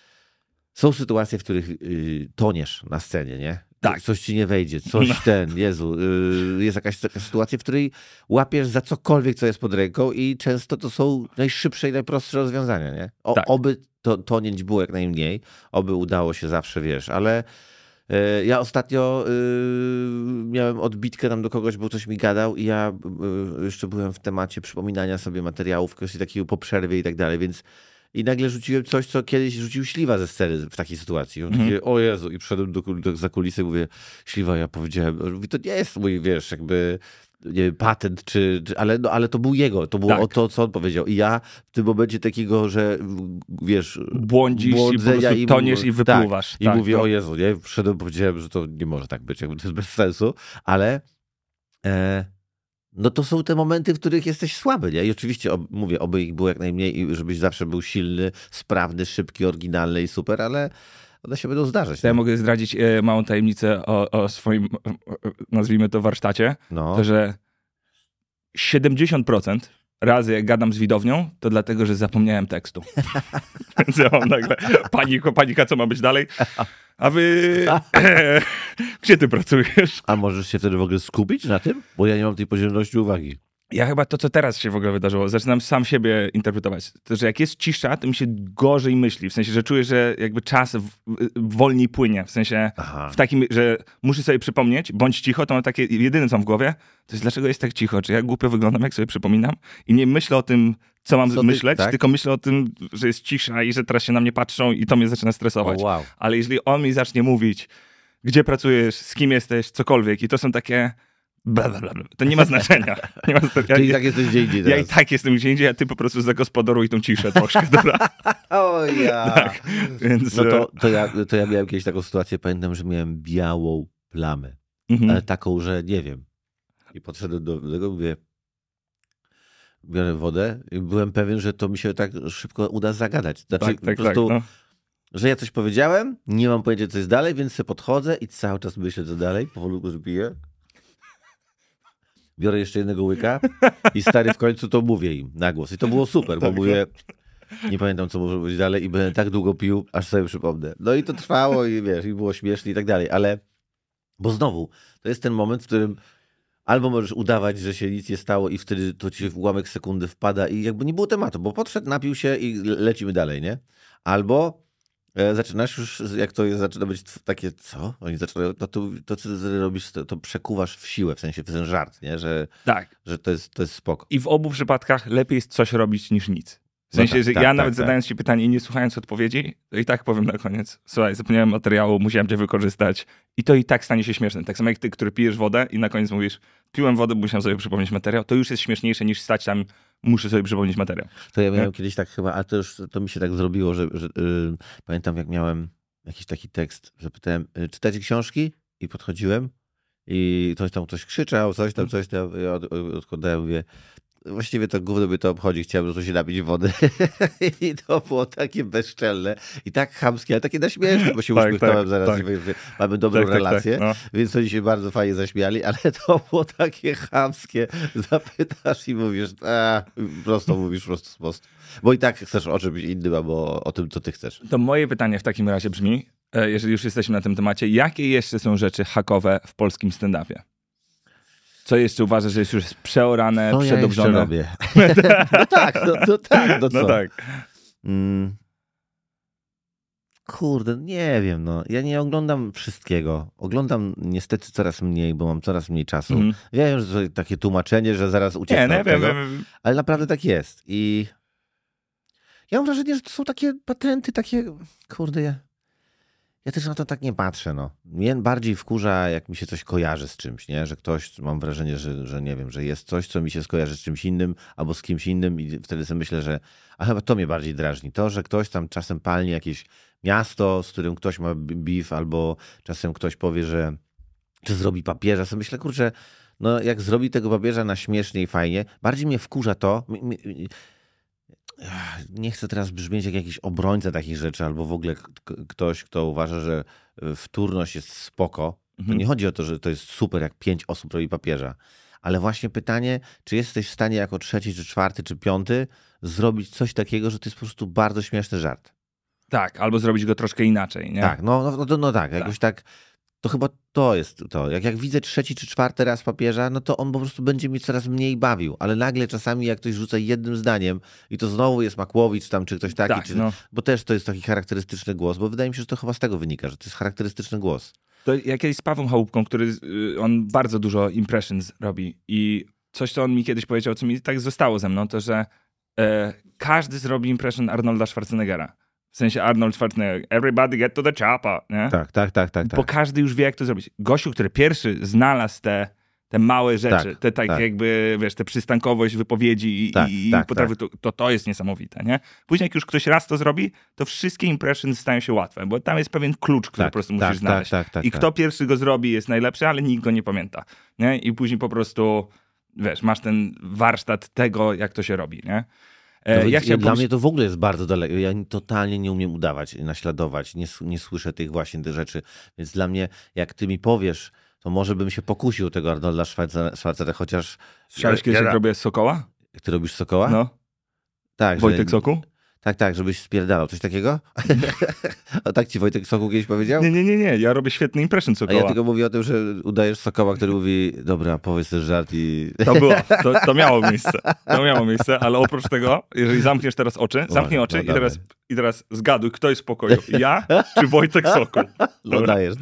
są sytuacje, w których toniesz na scenie, nie? Tak. Coś ci nie wejdzie, coś Jezu. Jest jakaś taka sytuacja, w której łapiesz za cokolwiek, co jest pod ręką i często to są najszybsze i najprostsze rozwiązania, nie? Oby to tonieć było jak najmniej, oby udało się zawsze, wiesz, ale ja ostatnio miałem odbitkę tam do kogoś, bo ktoś mi gadał i ja jeszcze byłem w temacie przypominania sobie materiałów, kwestii takiego po przerwie i tak dalej, więc i nagle rzuciłem coś, co kiedyś rzucił Śliwa ze sceny w takiej sytuacji. On takie, o Jezu, i przyszedłem za kulisy i mówię, Śliwa, ja powiedziałem, to nie jest mój, wiesz, jakby nie wiem, patent, ale to był jego, to było to, co on powiedział. I ja w tym momencie takiego, że wiesz, błądzisz i po prostu toniesz i wypływasz. I mówię, o Jezu, nie? Przyszedłem, powiedziałem, że to nie może tak być, jakby to jest bez sensu, ale... No to są te momenty, w których jesteś słaby, nie? I oczywiście mówię, oby ich było jak najmniej i żebyś zawsze był silny, sprawny, szybki, oryginalny i super, ale one się będą zdarzać. Ja mogę zdradzić małą tajemnicę o swoim, nazwijmy to, warsztacie. To, że 70% razy jak gadam z widownią, to dlatego, że zapomniałem tekstu. Więc ja mam nagle panika, co ma być dalej? A wy... Gdzie ty pracujesz? A możesz się wtedy w ogóle skupić na tym? Bo ja nie mam tej poziomności uwagi. Ja chyba to, co teraz się w ogóle wydarzyło, zaczynam sam siebie interpretować. To, że jak jest cisza, to mi się gorzej myśli. W sensie, że czuję, że jakby czas wolniej płynie. W sensie w takim, że muszę sobie przypomnieć, bądź cicho, to mam takie, jedyne co mam w głowie, to jest dlaczego jest tak cicho? Czy ja głupio wyglądam, jak sobie przypominam? I nie myślę o tym, co mam myśleć, tylko myślę o tym, że jest cisza i że teraz się na mnie patrzą i to mnie zaczyna stresować. Wow. Ale jeżeli on mi zacznie mówić, gdzie pracujesz, z kim jesteś, cokolwiek i to są takie... Blablabla. To nie ma znaczenia. Czyli i tak jesteś gdzie indziej teraz. Ja i tak jestem gdzie indziej, a ty po prostu zagospodaruj tą ciszę troszkę, dobra? O ja. Tak, więc... No to ja miałem kiedyś taką sytuację, pamiętam, że miałem białą plamę. Ale taką, że nie wiem. I podszedłem do tego, mówię, biorę wodę i byłem pewien, że to mi się tak szybko uda zagadać. Znaczy po prostu, że ja coś powiedziałem, nie mam pojęcia, co jest dalej, więc sobie podchodzę i cały czas myślę, co dalej, powolutku piję. Biorę jeszcze jednego łyka i stary w końcu to mówię im na głos. I to było super, bo mówię, nie pamiętam, co może być dalej i będę tak długo pił, aż sobie przypomnę. No i to trwało i wiesz, i było śmiesznie i tak dalej, ale bo znowu, to jest ten moment, w którym albo możesz udawać, że się nic nie stało i wtedy to ci w ułamek sekundy wpada i jakby nie było tematu, bo podszedł, napił się i lecimy dalej, nie? Albo Zaczynasz już, jak to jest, zaczyna być takie, co? Oni zaczynają, to co ty robisz, to przekuwasz w siłę, w sensie w ten żart, nie? Że to jest spoko. I w obu przypadkach lepiej jest coś robić niż nic. W sensie, że ja nawet zadając ci pytanie i nie słuchając odpowiedzi, to i tak powiem na koniec, słuchaj, zapomniałem materiału, musiałem cię wykorzystać i to i tak stanie się śmieszne. Tak samo jak ty, który pijesz wodę i na koniec mówisz, piłem wodę, bo musiałem sobie przypomnieć materiał, to już jest śmieszniejsze niż stać tam, muszę sobie przypomnieć materiał. To ja miałem kiedyś tak chyba, ale to mi się tak zrobiło, że pamiętam jak miałem jakiś taki tekst, że pytałem, czytacie książki? I podchodziłem i ktoś krzyczał, coś tam, ja odkładałem, mówię, właściwie to gówno by to obchodzi, chciałem po prostu się napić wody. I to było takie bezczelne i tak chamskie, ale takie naśmieszne, bo się uśmiechnąłem zaraz i mamy dobrą relację, więc oni się bardzo fajnie zaśmiali, ale to było takie chamskie. Zapytasz i mówisz, prosto mówisz, prosto. Bo i tak chcesz o czymś innym, albo o tym, co ty chcesz. To moje pytanie w takim razie brzmi, jeżeli już jesteśmy na tym temacie, jakie jeszcze są rzeczy hakowe w polskim stand-upie? Co jeszcze uważasz, że jest już przeorane, przedobrzone? Ja robię. No tak. No tak. Kurde, nie wiem, no. Ja nie oglądam wszystkiego. Oglądam niestety coraz mniej, bo mam coraz mniej czasu. Wiem, że takie tłumaczenie, że zaraz ucieknę od tego, ale naprawdę tak jest. I ja mam wrażenie, że to są takie patenty, takie, kurde, ja też na to tak nie patrzę, no. Mnie bardziej wkurza, jak mi się coś kojarzy z czymś, nie? Że ktoś, mam wrażenie, że nie wiem, że jest coś, co mi się skojarzy z czymś innym albo z kimś innym i wtedy sobie myślę, że chyba to mnie bardziej drażni. To, że ktoś tam czasem palnie jakieś miasto, z którym ktoś ma beef, albo czasem ktoś powie, że zrobi papieża. Sobie myślę, kurczę, no jak zrobi tego papieża na śmiesznie i fajnie, bardziej mnie wkurza to... Nie chcę teraz brzmieć jak jakiś obrońca takich rzeczy, albo w ogóle ktoś, kto uważa, że wtórność jest spoko. To nie chodzi o to, że to jest super, jak 5 osób robi papieża. Ale właśnie pytanie, czy jesteś w stanie jako 3., czy 4., czy 5. zrobić coś takiego, że to jest po prostu bardzo śmieszny żart. Tak, albo zrobić go troszkę inaczej, nie? Tak, no tak, jakoś tak. To chyba to jest to. Jak widzę 3. czy 4. raz papieża, no to on po prostu będzie mnie coraz mniej bawił. Ale nagle czasami jak ktoś rzuca jednym zdaniem i to znowu jest Makłowicz tam, czy ktoś taki, bo też to jest taki charakterystyczny głos, bo wydaje mi się, że to chyba z tego wynika, że to jest charakterystyczny głos. To ja kiedyś z Pawłem Chałupką, on bardzo dużo impressions robi i coś, co on mi kiedyś powiedział, co mi tak zostało ze mną, to że każdy zrobi impression Arnolda Schwarzeneggera. W sensie Arnold Schwarzenegger, everybody get to the chopper, nie? Tak. Bo każdy już wie, jak to zrobić. Gościu, który pierwszy znalazł te małe rzeczy, jakby, wiesz, tę przystankowość wypowiedzi i potrafił to jest niesamowite, nie? Później jak już ktoś raz to zrobi, to wszystkie impressions stają się łatwe, bo tam jest pewien klucz, który po prostu musisz znaleźć. I kto pierwszy go zrobi, jest najlepszy, ale nikt go nie pamięta, nie? I później po prostu, wiesz, masz ten warsztat tego, jak to się robi, nie? Dla mnie to w ogóle jest bardzo daleko. Ja totalnie nie umiem udawać, naśladować. Nie słyszę tych właśnie rzeczy. Więc dla mnie, jak ty mi powiesz, to może bym się pokusił tego Arnolda Schwarzeneggera, chociaż... Słyszałeś kiedyś, jak robię Sokoła? Jak ty robisz Sokoła? No. Tak. Wojtek Sokół? Tak, żebyś spierdalał. Coś takiego? A tak ci Wojtek Sokół kiedyś powiedział? Nie. Ja robię świetny impression Sokoła. A ja tylko mówię o tym, że udajesz Sokoła, który mówi, dobra, powiedz ten żart i... To miało miejsce. To miało miejsce, ale oprócz tego, jeżeli zamkniesz teraz oczy, zamknij oczy i teraz zgaduj, kto jest w pokoju. Ja czy Wojtek Sokół? No dajesz.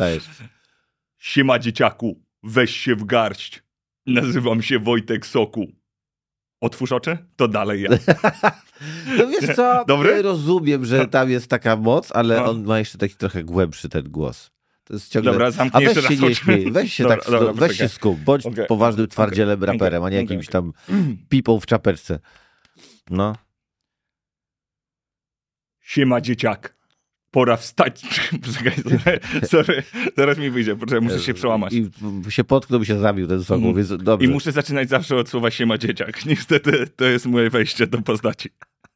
Siema dzieciaku, weź się w garść. Nazywam się Wojtek Sokół. Otwórz oczy, to dalej ja. No wiesz co, Dobry? Rozumiem, że tam jest taka moc, ale on ma jeszcze taki trochę głębszy ten głos. To jest ciągle... Dobra, zamknij jeszcze raz oczy. Weź się weź się skup, bądź poważnym twardzielem, raperem, a nie jakimś tam pipą w czapeczce. No. Siema dzieciak. Pora wstać. Sorry, zaraz mi wyjdzie, poczekaj, muszę się przełamać. I się potknął, by się zabił ten Sokół, więc dobrze. I muszę zaczynać zawsze od słowa siema dzieciak. Niestety to jest moje wejście do postaci.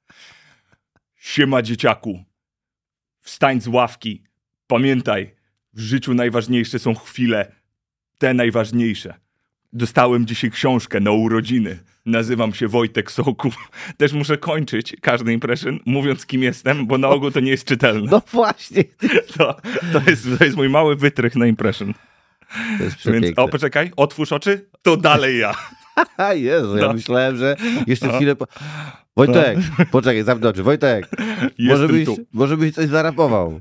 Siema dzieciaku. Wstań z ławki. Pamiętaj, w życiu najważniejsze są chwile. Te najważniejsze. Dostałem dzisiaj książkę na urodziny. Nazywam się Wojtek Sokół. Też muszę kończyć każdy impression, mówiąc kim jestem, bo na ogół to nie jest czytelne. No właśnie. To jest mój mały wytrych na impression. To jest przepiękne. Więc, poczekaj, otwórz oczy, to dalej ja. Jezu, ja myślałem, że jeszcze chwilę... Wojtek, poczekaj, zamknij oczy. Wojtek, może byś coś zarapował.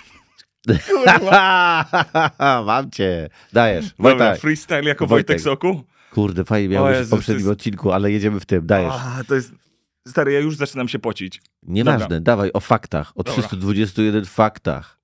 Mam cię. Dajesz. Dobra, Wojtek. freestyle jako Wojtek Soku? Kurde, fajnie miałeś w poprzednim odcinku, ale jedziemy w tym. Dajesz. To jest... Stary, ja już zaczynam się pocić. Nieważne, dobra. Dawaj o faktach. O 321 faktach.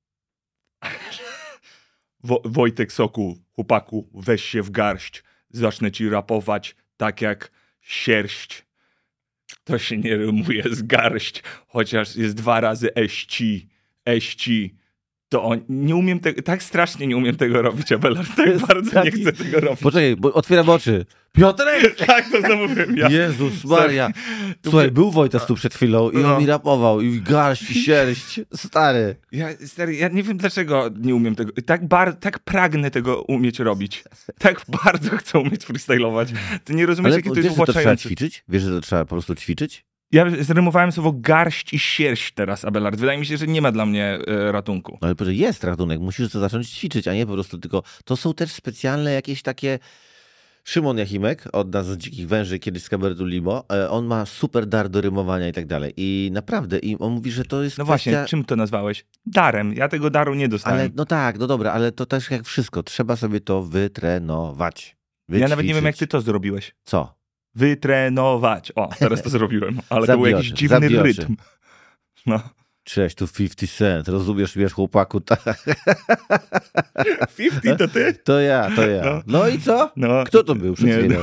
Wojtek Soku, chłopaku, weź się w garść. Zacznę ci rapować tak jak sierść. To się nie rymuje z garść, chociaż jest 2 razy eści. To nie umiem tego, tak strasznie nie umiem tego robić, Abelard, tak bardzo nie chcę tego robić. Poczekaj, bo otwieram oczy. Piotrek! Tak, to znowu wiem ja. Jezus Maria. Słuchaj, był Wojtas tu przed chwilą i on mi rapował i garść, i sierść. Stary. Ja nie wiem dlaczego nie umiem tego. Tak pragnę tego umieć robić. Tak bardzo chcę umieć freestylować. Ty nie rozumiesz, jakie to jest uwłaczające. Wiesz, że to trzeba ćwiczyć? Wiesz, że to trzeba po prostu ćwiczyć? Ja zrymowałem słowo garść i sierść teraz, Abelard. Wydaje mi się, że nie ma dla mnie ratunku. No ale jest ratunek. Musisz to zacząć ćwiczyć, a nie po prostu tylko... To są też specjalne jakieś takie... Szymon Jachimek, od nas z Dzikich Węży, kiedyś z Kabaretu Limo, on ma super dar do rymowania i tak dalej. I naprawdę, on mówi, że to jest No właśnie, czym to nazwałeś? Darem. Ja tego daru nie dostałem. Ale no tak, no dobra, ale to też jak wszystko. Trzeba sobie to wytrenować. Ja nawet nie wiem, jak ty to zrobiłeś. Co? Wytrenować. O, teraz to zrobiłem. Ale to był jakiś dziwny rytm. No. Cześć, tu 50 Cent. Rozumiesz, wiesz, chłopaku? 50 to ty? To ja. No i co? No. Kto to był przed chwilą?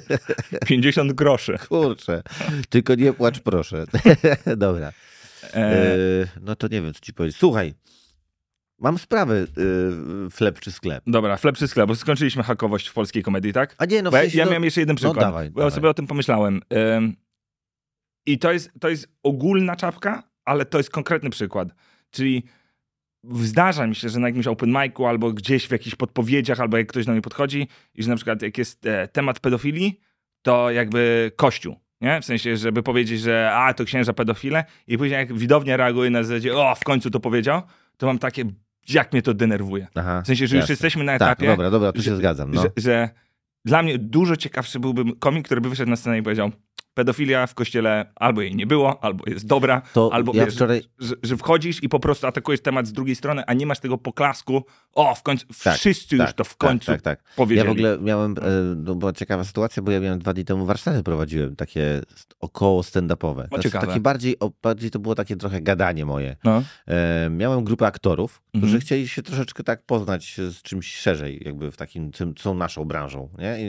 50 groszy. Kurczę. Tylko nie płacz, proszę. Dobra. No to nie wiem, co ci powiedzieć. Słuchaj. Mam sprawę, flep czy sklep. Dobra, flep czy sklep, bo skończyliśmy hakowość w polskiej komedii, tak? A nie, no w sensie, ja miałem jeszcze jeden przykład. No dawaj. Ja sobie o tym pomyślałem. I to jest ogólna czapka, ale to jest konkretny przykład. Czyli zdarza mi się, że na jakimś open micu albo gdzieś w jakichś podpowiedziach, albo jak ktoś do mnie podchodzi i że na przykład jak jest temat pedofilii, to jakby Kościół. Nie? W sensie, żeby powiedzieć, że to księża pedofile i później jak widownia reaguje na zasadzie w końcu to powiedział, to mam takie, jak mnie to denerwuje. Aha, w sensie, że już jesteśmy na etapie... Tak, dobra, tu się zgadzam. No. Że dla mnie dużo ciekawszy byłby komik, który by wyszedł na scenę i powiedział: pedofilia w kościele albo jej nie było, albo jest dobra, albo ja wiesz, wczoraj... że wchodzisz i po prostu atakujesz temat z drugiej strony, a nie masz tego poklasku. W końcu, wszyscy już to w końcu powiedzieli. Ja w ogóle miałem, była ciekawa sytuacja, bo ja miałem 2 dni temu warsztaty prowadziłem, takie około stand-upowe. Takie bardziej to było takie trochę gadanie moje. No. Miałem grupę aktorów, którzy chcieli się troszeczkę tak poznać z czymś szerzej, jakby w takim, co naszą branżą. Nie?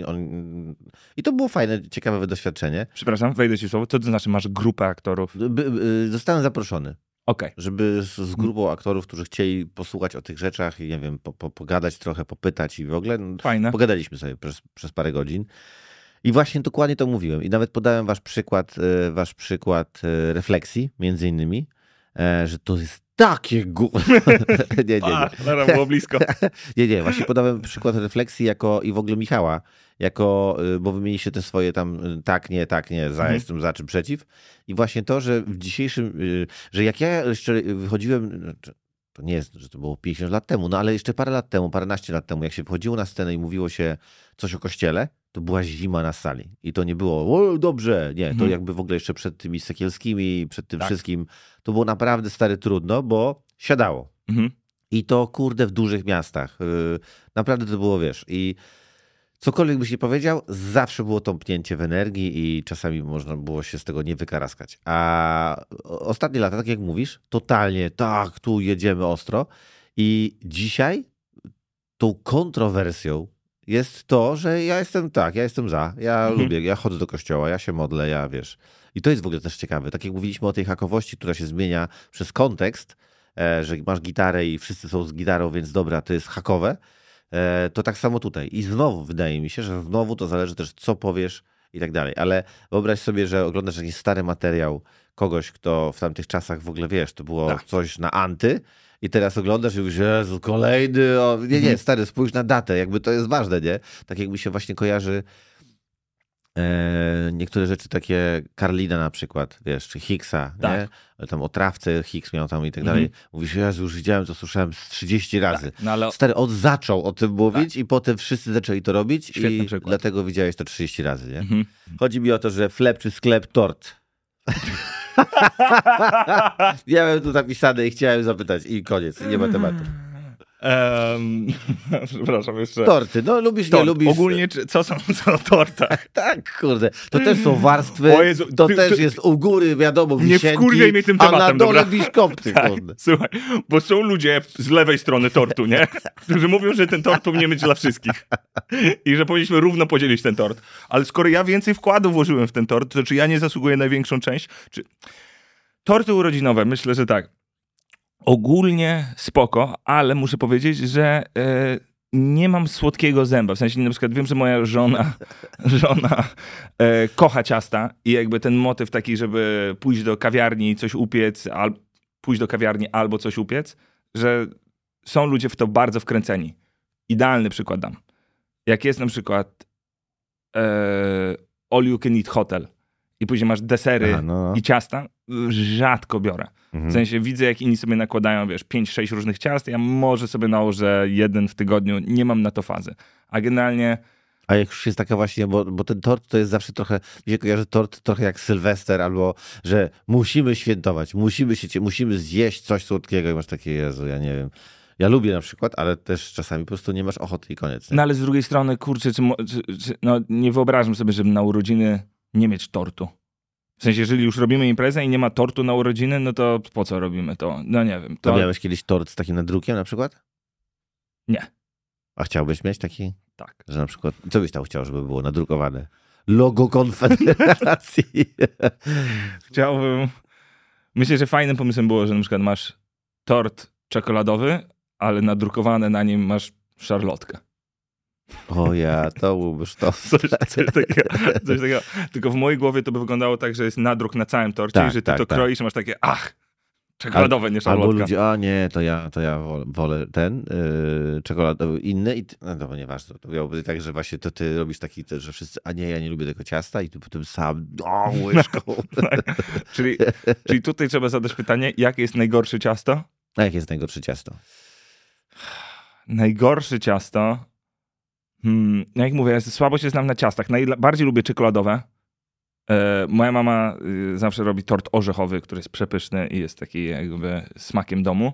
I to było fajne, ciekawe doświadczenie. Przepraszam, wejdę ci słowo. Co to znaczy, masz grupę aktorów? Zostałem zaproszony. Okay. Żeby z grupą aktorów, którzy chcieli posłuchać o tych rzeczach i nie wiem, pogadać trochę, popytać i w ogóle. Fajne. Pogadaliśmy sobie przez parę godzin. I właśnie dokładnie to mówiłem. I nawet podałem wasz przykład refleksji, między innymi, że to jest takie nie. No, było blisko. Nie. Właśnie podałem przykład refleksji i w ogóle Michała, bo wymieniliście te swoje tam tak, nie, jestem za czym przeciw. I właśnie to, że w dzisiejszym, że jak ja jeszcze wychodziłem, to nie jest, że to było 50 lat temu, no ale jeszcze parę lat temu, paręnaście lat temu, jak się wchodziło na scenę i mówiło się coś o kościele, to była zima na sali. I to nie było, dobrze, nie, to jakby w ogóle jeszcze przed tymi Sekielskimi, przed tym wszystkim, to było naprawdę trudno, bo siadało. I to kurde w dużych miastach. Naprawdę to było, wiesz, i cokolwiek byś nie powiedział, zawsze było tąpnięcie w energii i czasami można było się z tego nie wykaraskać. A ostatnie lata, tak jak mówisz, totalnie, tak, tu jedziemy ostro. I dzisiaj tą kontrowersją jest to, że ja jestem za, ja lubię, ja chodzę do kościoła, ja się modlę, ja wiesz. I to jest w ogóle też ciekawe. Tak jak mówiliśmy o tej hakowości, która się zmienia przez kontekst, że masz gitarę i wszyscy są z gitarą, więc dobra, to jest hakowe. To tak samo tutaj. I znowu wydaje mi się, że znowu to zależy też, co powiesz i tak dalej. Ale wyobraź sobie, że oglądasz jakiś stary materiał kogoś, kto w tamtych czasach w ogóle, wiesz, to było coś na anty i teraz oglądasz i mówisz, Jezu, kolejny. Nie, stary, spójrz na datę, jakby to jest ważne, nie? Tak jakby się właśnie kojarzy niektóre rzeczy takie, Karlina na przykład, wiesz, czy Hicksa, nie? Tam o trawce Hicks miał tam i tak dalej. Mówisz, Jezu, już widziałem, to słyszałem z 30 razy. No ale... Stary, on zaczął o tym mówić i potem wszyscy zaczęli to robić. Świetny i przykład. Dlatego widziałeś to 30 razy, nie? Chodzi mi o to, że flep czy sklep tort. Miałem tu napisane i chciałem zapytać i koniec, nie ma tematu. Przepraszam jeszcze. Torty, no lubisz, nie lubisz. Ogólnie, co są o tortach? Tak, kurde, to też są warstwy, O Jezu, to też jest u góry, wiadomo, nie wisienki, wkurwiaj mnie tym a tematem, na dole dobra? biszkopty, Tak, kurde. słuchaj, bo są ludzie z lewej strony tortu, nie? Którzy mówią, że ten tort powinien być dla wszystkich. I że powinniśmy równo podzielić ten tort. Ale skoro ja więcej wkładu włożyłem w ten tort, to czy ja nie zasługuję na większą część? Torty urodzinowe, myślę, że tak. Ogólnie spoko, ale muszę powiedzieć, że nie mam słodkiego zęba. W sensie na przykład wiem, że moja żona kocha ciasta i jakby ten motyw taki, żeby pójść do kawiarni i coś upiec, pójść do kawiarni albo coś upiec, że są ludzie w to bardzo wkręceni. Idealny przykład dam. Jak jest na przykład all you can eat hotel i później masz desery i ciasta, rzadko biorę. W sensie widzę, jak inni sobie nakładają, 5-6 różnych ciast, ja może sobie nałożę jeden w tygodniu, nie mam na to fazy. A generalnie... A jak już jest taka właśnie, bo ten tort to jest zawsze trochę, mi się kojarzy tort trochę jak Sylwester, albo że musimy świętować, musimy zjeść coś słodkiego i masz takie, Jezu, ja nie wiem. Ja lubię na przykład, ale też czasami po prostu nie masz ochoty i koniec. Nie? No ale z drugiej strony, kurczę, nie wyobrażam sobie, żeby na urodziny nie mieć tortu. W sensie, jeżeli już robimy imprezę i nie ma tortu na urodziny, no to po co robimy to? No nie wiem. To miałeś kiedyś tort z takim nadrukiem na przykład? Nie. A chciałbyś mieć taki? Tak. Że na przykład, co byś tam chciał, żeby było nadrukowane? Logo Konfederacji. Chciałbym... Myślę, że fajnym pomysłem było, że na przykład masz tort czekoladowy, ale nadrukowane na nim masz szarlotkę. O ja, to byłby sztos. Coś takiego. Tylko w mojej głowie to by wyglądało tak, że jest nadruk na całym torcie tak, i że ty kroisz i masz takie, czekoladowe, nie szarlotka. Albo ludzie, nie, to ja wolę ten czekoladowy inny i no to nieważne. To miałoby tak, że właśnie to ty robisz taki, że wszyscy, ja nie lubię tego ciasta i ty potem sam, łyżką. Czyli tutaj trzeba zadać pytanie, jakie jest najgorsze ciasto? A jakie jest najgorsze ciasto? Najgorsze ciasto... jak mówię, ja słabo się znam na ciastach. Najbardziej lubię czekoladowe. Moja mama zawsze robi tort orzechowy, który jest przepyszny i jest taki jakby smakiem domu.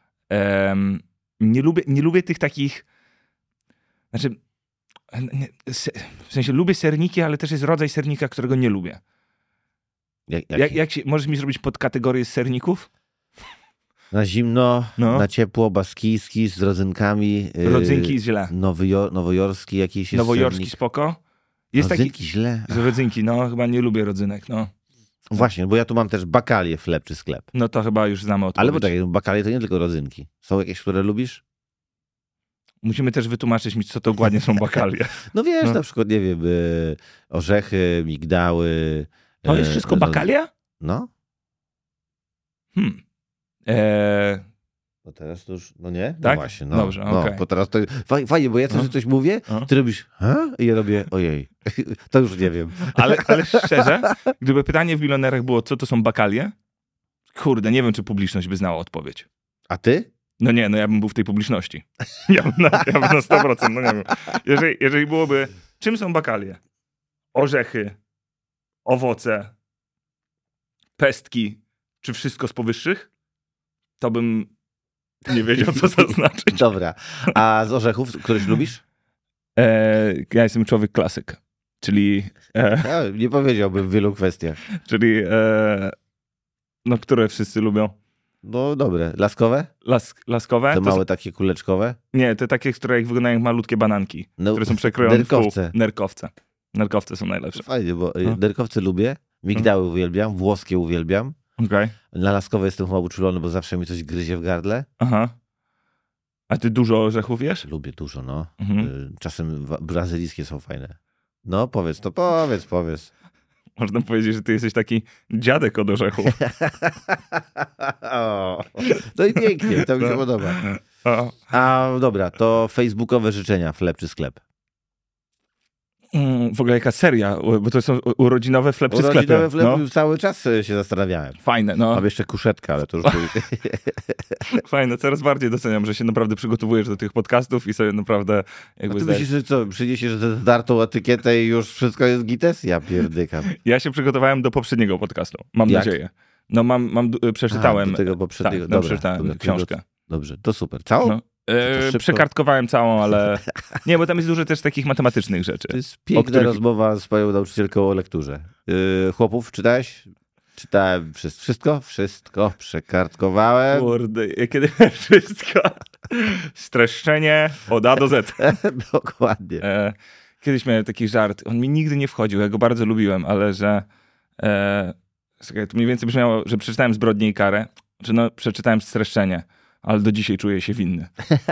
Nie lubię tych takich... Znaczy... W sensie lubię serniki, ale też jest rodzaj sernika, którego nie lubię. Możesz mi zrobić podkategorię z serników? Na zimno, na ciepło, baskijski z rodzynkami. Rodzynki źle. Nowojorski jakiś jest Nowojorski sernik. spoko. Jest rodzynki źle. Rodzynki, chyba nie lubię rodzynek, Właśnie, bo ja tu mam też bakalię w lepszy sklep. No to chyba już znamy odpowiedź. Ale bo tak, bakalie to nie tylko rodzynki. Są jakieś, które lubisz? Musimy też wytłumaczyć mi, co to dokładnie są bakalie. No wiesz, na przykład, nie wiem, orzechy, migdały. To jest wszystko bakalia? No. No teraz to już, no nie? Tak? No właśnie, Dobrze, okej. Bo teraz to fajnie, bo ja coś mówię, ty robisz, i ja robię, ojej, to już nie wiem. Ale szczerze, gdyby pytanie w milionerach było, co to są bakalie, kurde, nie wiem, czy publiczność by znała odpowiedź. A ty? No nie, ja bym był w tej publiczności. Ja bym na 100%, no nie wiem. Jeżeli byłoby, czym są bakalie? Orzechy, owoce, pestki, czy wszystko z powyższych? To bym nie wiedział, co zaznaczyć. Dobra. A z orzechów, któryś lubisz? Ja jestem człowiek klasyk. Czyli... Ja nie powiedziałbym w wielu kwestiach. Czyli... które wszyscy lubią. No dobre. Laskowe? Laskowe? Te małe takie kuleczkowe? Nie, te takie, które wyglądają jak malutkie bananki. Które są przekrojone nerkowce. w nerkowce. Nerkowce są najlepsze. Fajnie, bo nerkowce lubię. Migdały uwielbiam. Włoskie uwielbiam. Okay. Na laskowe jestem chyba uczulony, bo zawsze mi coś gryzie w gardle. Aha. A ty dużo orzechów jesz? Lubię dużo, no. Czasem brazylijskie są fajne. No powiedz to, powiedz. Można powiedzieć, że ty jesteś taki dziadek od orzechów. No i pięknie, to mi się podoba. A dobra, to facebookowe życzenia w lepszy sklep. W ogóle jaka seria, bo to są urodzinowe wlepy w sklepie. Urodzinowe wlepy, cały czas się zastanawiałem. Fajne, no. Mam jeszcze kuszetkę, ale to już... Fajne, coraz bardziej doceniam, że się naprawdę przygotowujesz do tych podcastów i sobie naprawdę jakby... A ty myślisz, że co, przyniesiesz zdartą etykietę i już wszystko jest gites? Ja pierdykam. Ja się przygotowałem do poprzedniego podcastu, mam nadzieję. No przeczytałem. Do tego poprzedniego. Tak, Dobra, przeczytałem książkę. Dobrze, to super. Całą? No. Przekartkowałem całą, ale... Nie, bo tam jest dużo też takich matematycznych rzeczy. To jest piękna rozmowa z panią nauczycielką o lekturze. Chłopów czytałeś? Czytałem wszystko? Wszystko przekartkowałem. Kurde, kiedy wszystko. Streszczenie od A do Z. Dokładnie. Kiedyś miałem taki żart. On mi nigdy nie wchodził, ja go bardzo lubiłem, ale że... to mniej więcej brzmiało, że przeczytałem Zbrodnię i karę, że no, przeczytałem streszczenie, ale do dzisiaj czuję się winny.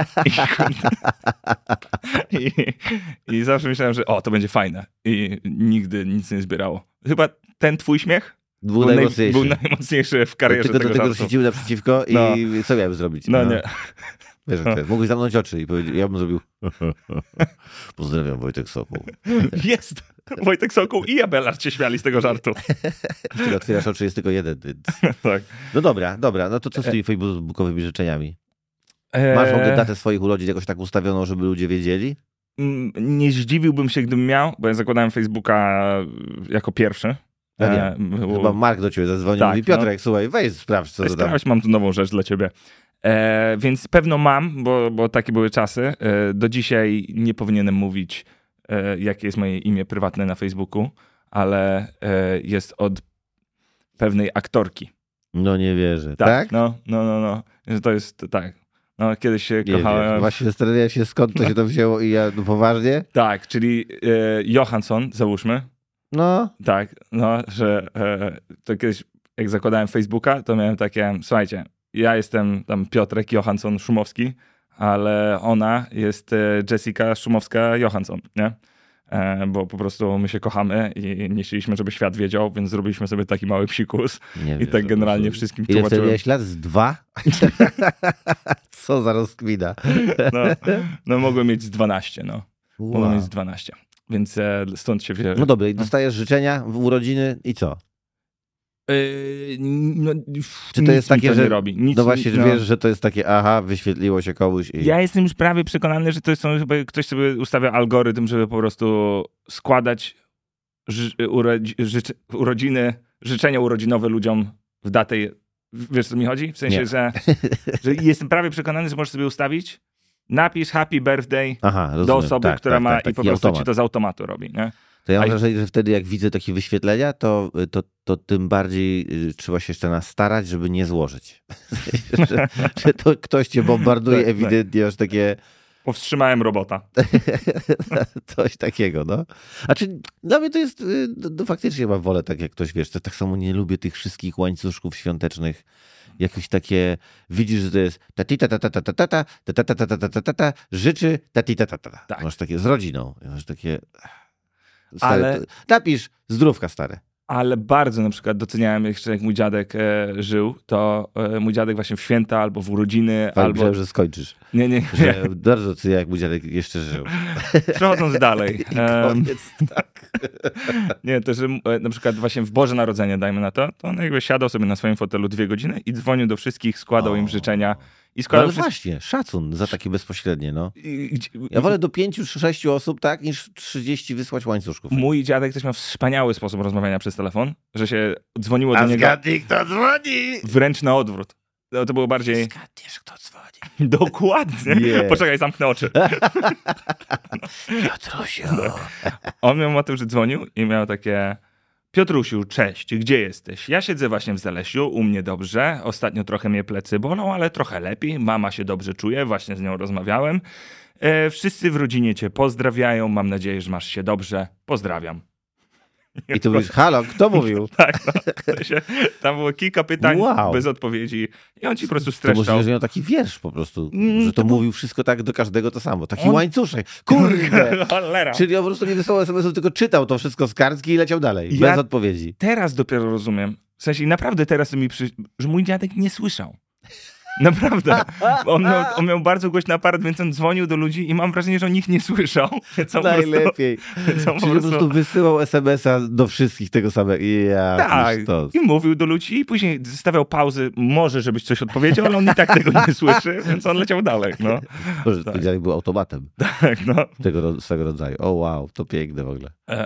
I zawsze myślałem, że to będzie fajne. I nigdy nic nie zbierało. Chyba ten twój śmiech był najmocniejszy w karierze tylko tego do tego żartu. siedziły naprzeciwko i co miałem zrobić? No nie. Wiesz, mógłbyś zamknąć oczy i powiedzieć, ja bym zrobił pozdrawiam, Wojtek Sokół. Jest! Wojtek Sokół i Abelard się śmiali z tego żartu. Kiedy otwierasz oczy, jest tylko jeden. Więc... Tak. No dobra. No to co z tymi facebookowymi życzeniami? Masz w ogóle datę swoich urodzin jakoś tak ustawioną, żeby ludzie wiedzieli? Nie zdziwiłbym się, gdybym miał, bo ja zakładałem Facebooka jako pierwszy. Ja Chyba Mark do ciebie zadzwonił i mówi, Piotrek, słuchaj, weź sprawdź, co to tam. Sprawdź, mam tu nową rzecz dla ciebie. Więc pewno mam, bo takie były czasy. Do dzisiaj nie powinienem mówić, jakie jest moje imię prywatne na Facebooku, ale jest od pewnej aktorki. No nie wierzę. Tak? No. Że to jest tak. No, kiedyś się kochałem. Właśnie zastanawiałem się, skąd to się to wzięło i ja, no poważnie? Tak, czyli Johansson, załóżmy. No. Tak, no, że to kiedyś, jak zakładałem Facebooka, to miałem takie, słuchajcie, ja jestem tam Piotrek Johansson Szumowski, ale ona jest Jessica Szumowska-Johansson, nie? Bo po prostu my się kochamy i nie chcieliśmy, żeby świat wiedział, więc zrobiliśmy sobie taki mały psikus. I tak generalnie wszystkim tłumaczyłem. Ile wtedy miałeś lat? Z 2? Co za rozkmina. No mogłem mieć z 12, no. Wow. Mogłem mieć z 12. Więc stąd się wzięło. No dobra, i dostajesz życzenia w urodziny i co? Czy to jest takie, że robi. Nic, no właśnie, wiesz, że to jest takie, wyświetliło się komuś i... Ja jestem już prawie przekonany, że to są chyba ktoś sobie ustawia algorytm, żeby po prostu składać urodziny, życzenia urodzinowe ludziom w datę. Wiesz, co mi chodzi? W sensie, że jestem prawie przekonany, że możesz sobie ustawić, napisz happy birthday do osoby, która ma i po prostu ci to z automatu robi, nie? To ja mam wrażenie, że wtedy jak widzę takie wyświetlenia, to tym bardziej trzeba się jeszcze nastarać, żeby nie złożyć. że to ktoś cię bombarduje ewidentnie, aż takie... Powstrzymałem robota. Coś takiego, no. A czy dla mnie to jest, faktycznie mam wolę, tak jak ktoś, wiesz, to tak samo nie lubię tych wszystkich łańcuszków świątecznych. Jakieś takie, widzisz, że to jest życzy tatita. Masz takie z rodziną. Masz takie... Stary, napisz zdrówka, stare. Ale bardzo na przykład doceniałem jeszcze, jak mój dziadek żył, to mój dziadek właśnie w święta albo w urodziny, albo... Myślałem, że skończysz. Nie. Że bardzo doceniałem, jak mój dziadek jeszcze żył. Przechodząc dalej. Koniec, tak. Nie, to że na przykład właśnie w Boże Narodzenie, dajmy na to on jakby siadał sobie na swoim fotelu 2 godziny i dzwonił do wszystkich, składał im życzenia. Ale właśnie, szacun za takie bezpośrednie, no. Ja wolę do 5-6 osób, tak, niż 30 wysłać łańcuszków. Mój dziadek też miał wspaniały sposób rozmawiania przez telefon, że się dzwoniło do niego. Zgadnij, kto dzwoni! Wręcz na odwrót. To było bardziej... Zgadniesz, kto dzwoni. Dokładnie. Yeah. Poczekaj, zamknę oczy. Piotrusiu. On miał motyw, że dzwonił i miał takie... Piotrusiu, cześć, gdzie jesteś? Ja siedzę właśnie w Zalesiu, u mnie dobrze. Ostatnio trochę mnie plecy bolą, ale trochę lepiej. Mama się dobrze czuje, właśnie z nią rozmawiałem. Wszyscy w rodzinie cię pozdrawiają. Mam nadzieję, że masz się dobrze. Pozdrawiam. I tu mówisz, halo, kto mówił? Tak, tam było kilka pytań bez odpowiedzi i on ci po prostu streszczał. To może miał taki wiersz po prostu, że to mówił wszystko tak do każdego to samo. Taki łańcuszek. Kurde! Czyli on po prostu nie wysłał SMS-u, tylko czytał to wszystko z kartki i leciał dalej, bez odpowiedzi. Teraz dopiero rozumiem. W sensie naprawdę teraz że mój dziadek nie słyszał. Naprawdę. On miał bardzo głośny aparat, więc on dzwonił do ludzi i mam wrażenie, że on ich nie słyszał. Najlepiej. Czyli po prostu wysyłał SMS-a do wszystkich tego samego. Tak. I mówił do ludzi i później zostawiał pauzy, może żebyś coś odpowiedział, ale on i tak tego nie słyszy, więc on leciał dalej. No. Może tak. Był automatem. Tak, no. Tego rodzaju. O wow, to piękne w ogóle.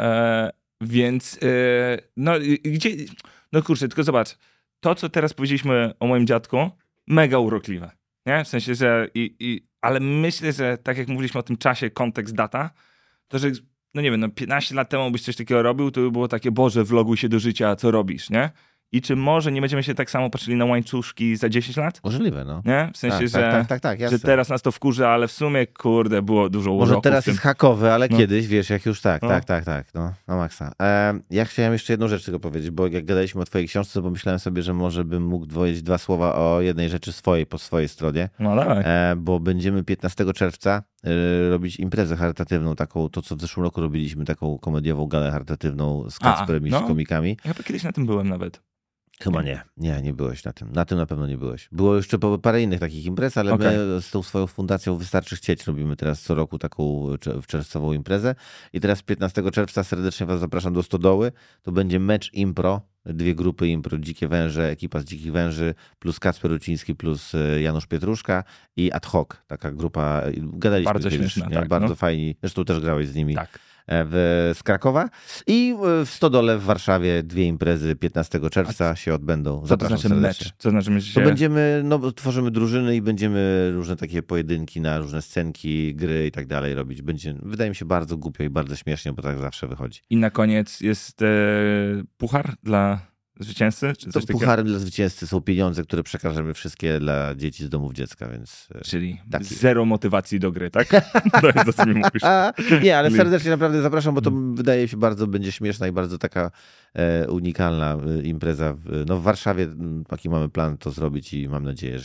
Więc no gdzie... No kurczę, tylko zobacz. To, co teraz powiedzieliśmy o moim dziadku, mega urokliwe. Nie? W sensie, że... ale myślę, że tak jak mówiliśmy o tym czasie, kontekst, data, to, że no nie wiem, no 15 lat temu byś coś takiego robił, to by było takie, Boże, vloguj się do życia, co robisz, nie? I czy może nie będziemy się tak samo patrzyli na łańcuszki za 10 lat? Możliwe, no. Nie? W sensie, tak, że teraz nas to wkurzy, ale w sumie, kurde, było dużo uroku. Może teraz jest hakowe, ale kiedyś, wiesz, jak już tak, no, na maksa. Ja chciałem jeszcze jedną rzecz tylko powiedzieć, bo jak gadaliśmy o twojej książce, to pomyślałem sobie, że może bym mógł powiedzieć 2 słowa o jednej rzeczy po swojej stronie. No dawaj. Bo będziemy 15 czerwca robić imprezę charytatywną, taką, to co w zeszłym roku robiliśmy, taką komediową galę charytatywną z Kacperem i z komikami. Ja chyba kiedyś na tym byłem nawet. Chyba nie byłeś na tym. Na tym na pewno nie byłeś. Było jeszcze parę innych takich imprez, ale my z tą swoją fundacją Wystarczy Chcieć robimy teraz co roku taką czerwcową imprezę i teraz 15 czerwca serdecznie was zapraszam do Stodoły. To będzie mecz impro, 2 grupy impro, Dzikie Węże, ekipa z Dzikich Węży, plus Kacper Ruciński, plus Janusz Pietruszka i Ad Hoc, taka grupa, gadaliśmy bardzo kiedyś, śmieszna, tak, bardzo fajni, zresztą też grałeś z nimi. Tak. Z Krakowa i w Stodole w Warszawie 2 imprezy 15 czerwca się odbędą. Zapraszam serdecznie. Mecz? Co znaczy mecz? To będziemy, tworzymy drużyny i będziemy różne takie pojedynki na różne scenki, gry i tak dalej robić. Wydaje mi się bardzo głupio i bardzo śmiesznie, bo tak zawsze wychodzi. I na koniec jest puchar dla zwycięzcy? Czy coś pucharem dla zwycięzcy są pieniądze, które przekażemy wszystkie dla dzieci z domów dziecka, więc... Czyli zero motywacji do gry, tak? To jest to, co mi mówisz. Nie, ale serdecznie naprawdę zapraszam, bo to wydaje się bardzo będzie śmieszna i bardzo taka unikalna impreza. W Warszawie taki mamy plan to zrobić i mam nadzieję,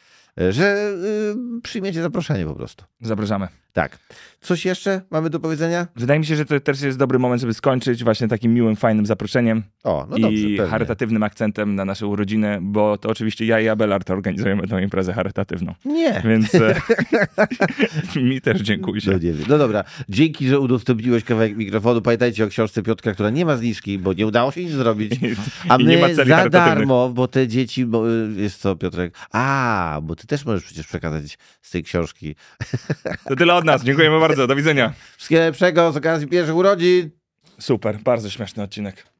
że przyjmiecie zaproszenie po prostu. Zapraszamy. Tak. Coś jeszcze mamy do powiedzenia? Wydaje mi się, że to też jest dobry moment, żeby skończyć właśnie takim miłym, fajnym zaproszeniem. I charytatywnym akcentem na nasze urodziny, bo to oczywiście ja i Abelard organizujemy tę imprezę charytatywną. Nie. Więc mi też dziękuję. No dobra. Dzięki, że udostępniłeś kawałek mikrofonu. Pamiętajcie o książce Piotrka, która nie ma zniżki, bo nie udało się nic zrobić. A my nie ma za darmo, bo te dzieci, jest co, Piotrek? Bo ty też możesz przecież przekazać z tej książki. To tyle od nas. Dziękujemy bardzo. Do widzenia. Wszystkiego lepszego z okazji pierwszych urodzin. Super. Bardzo śmieszny odcinek.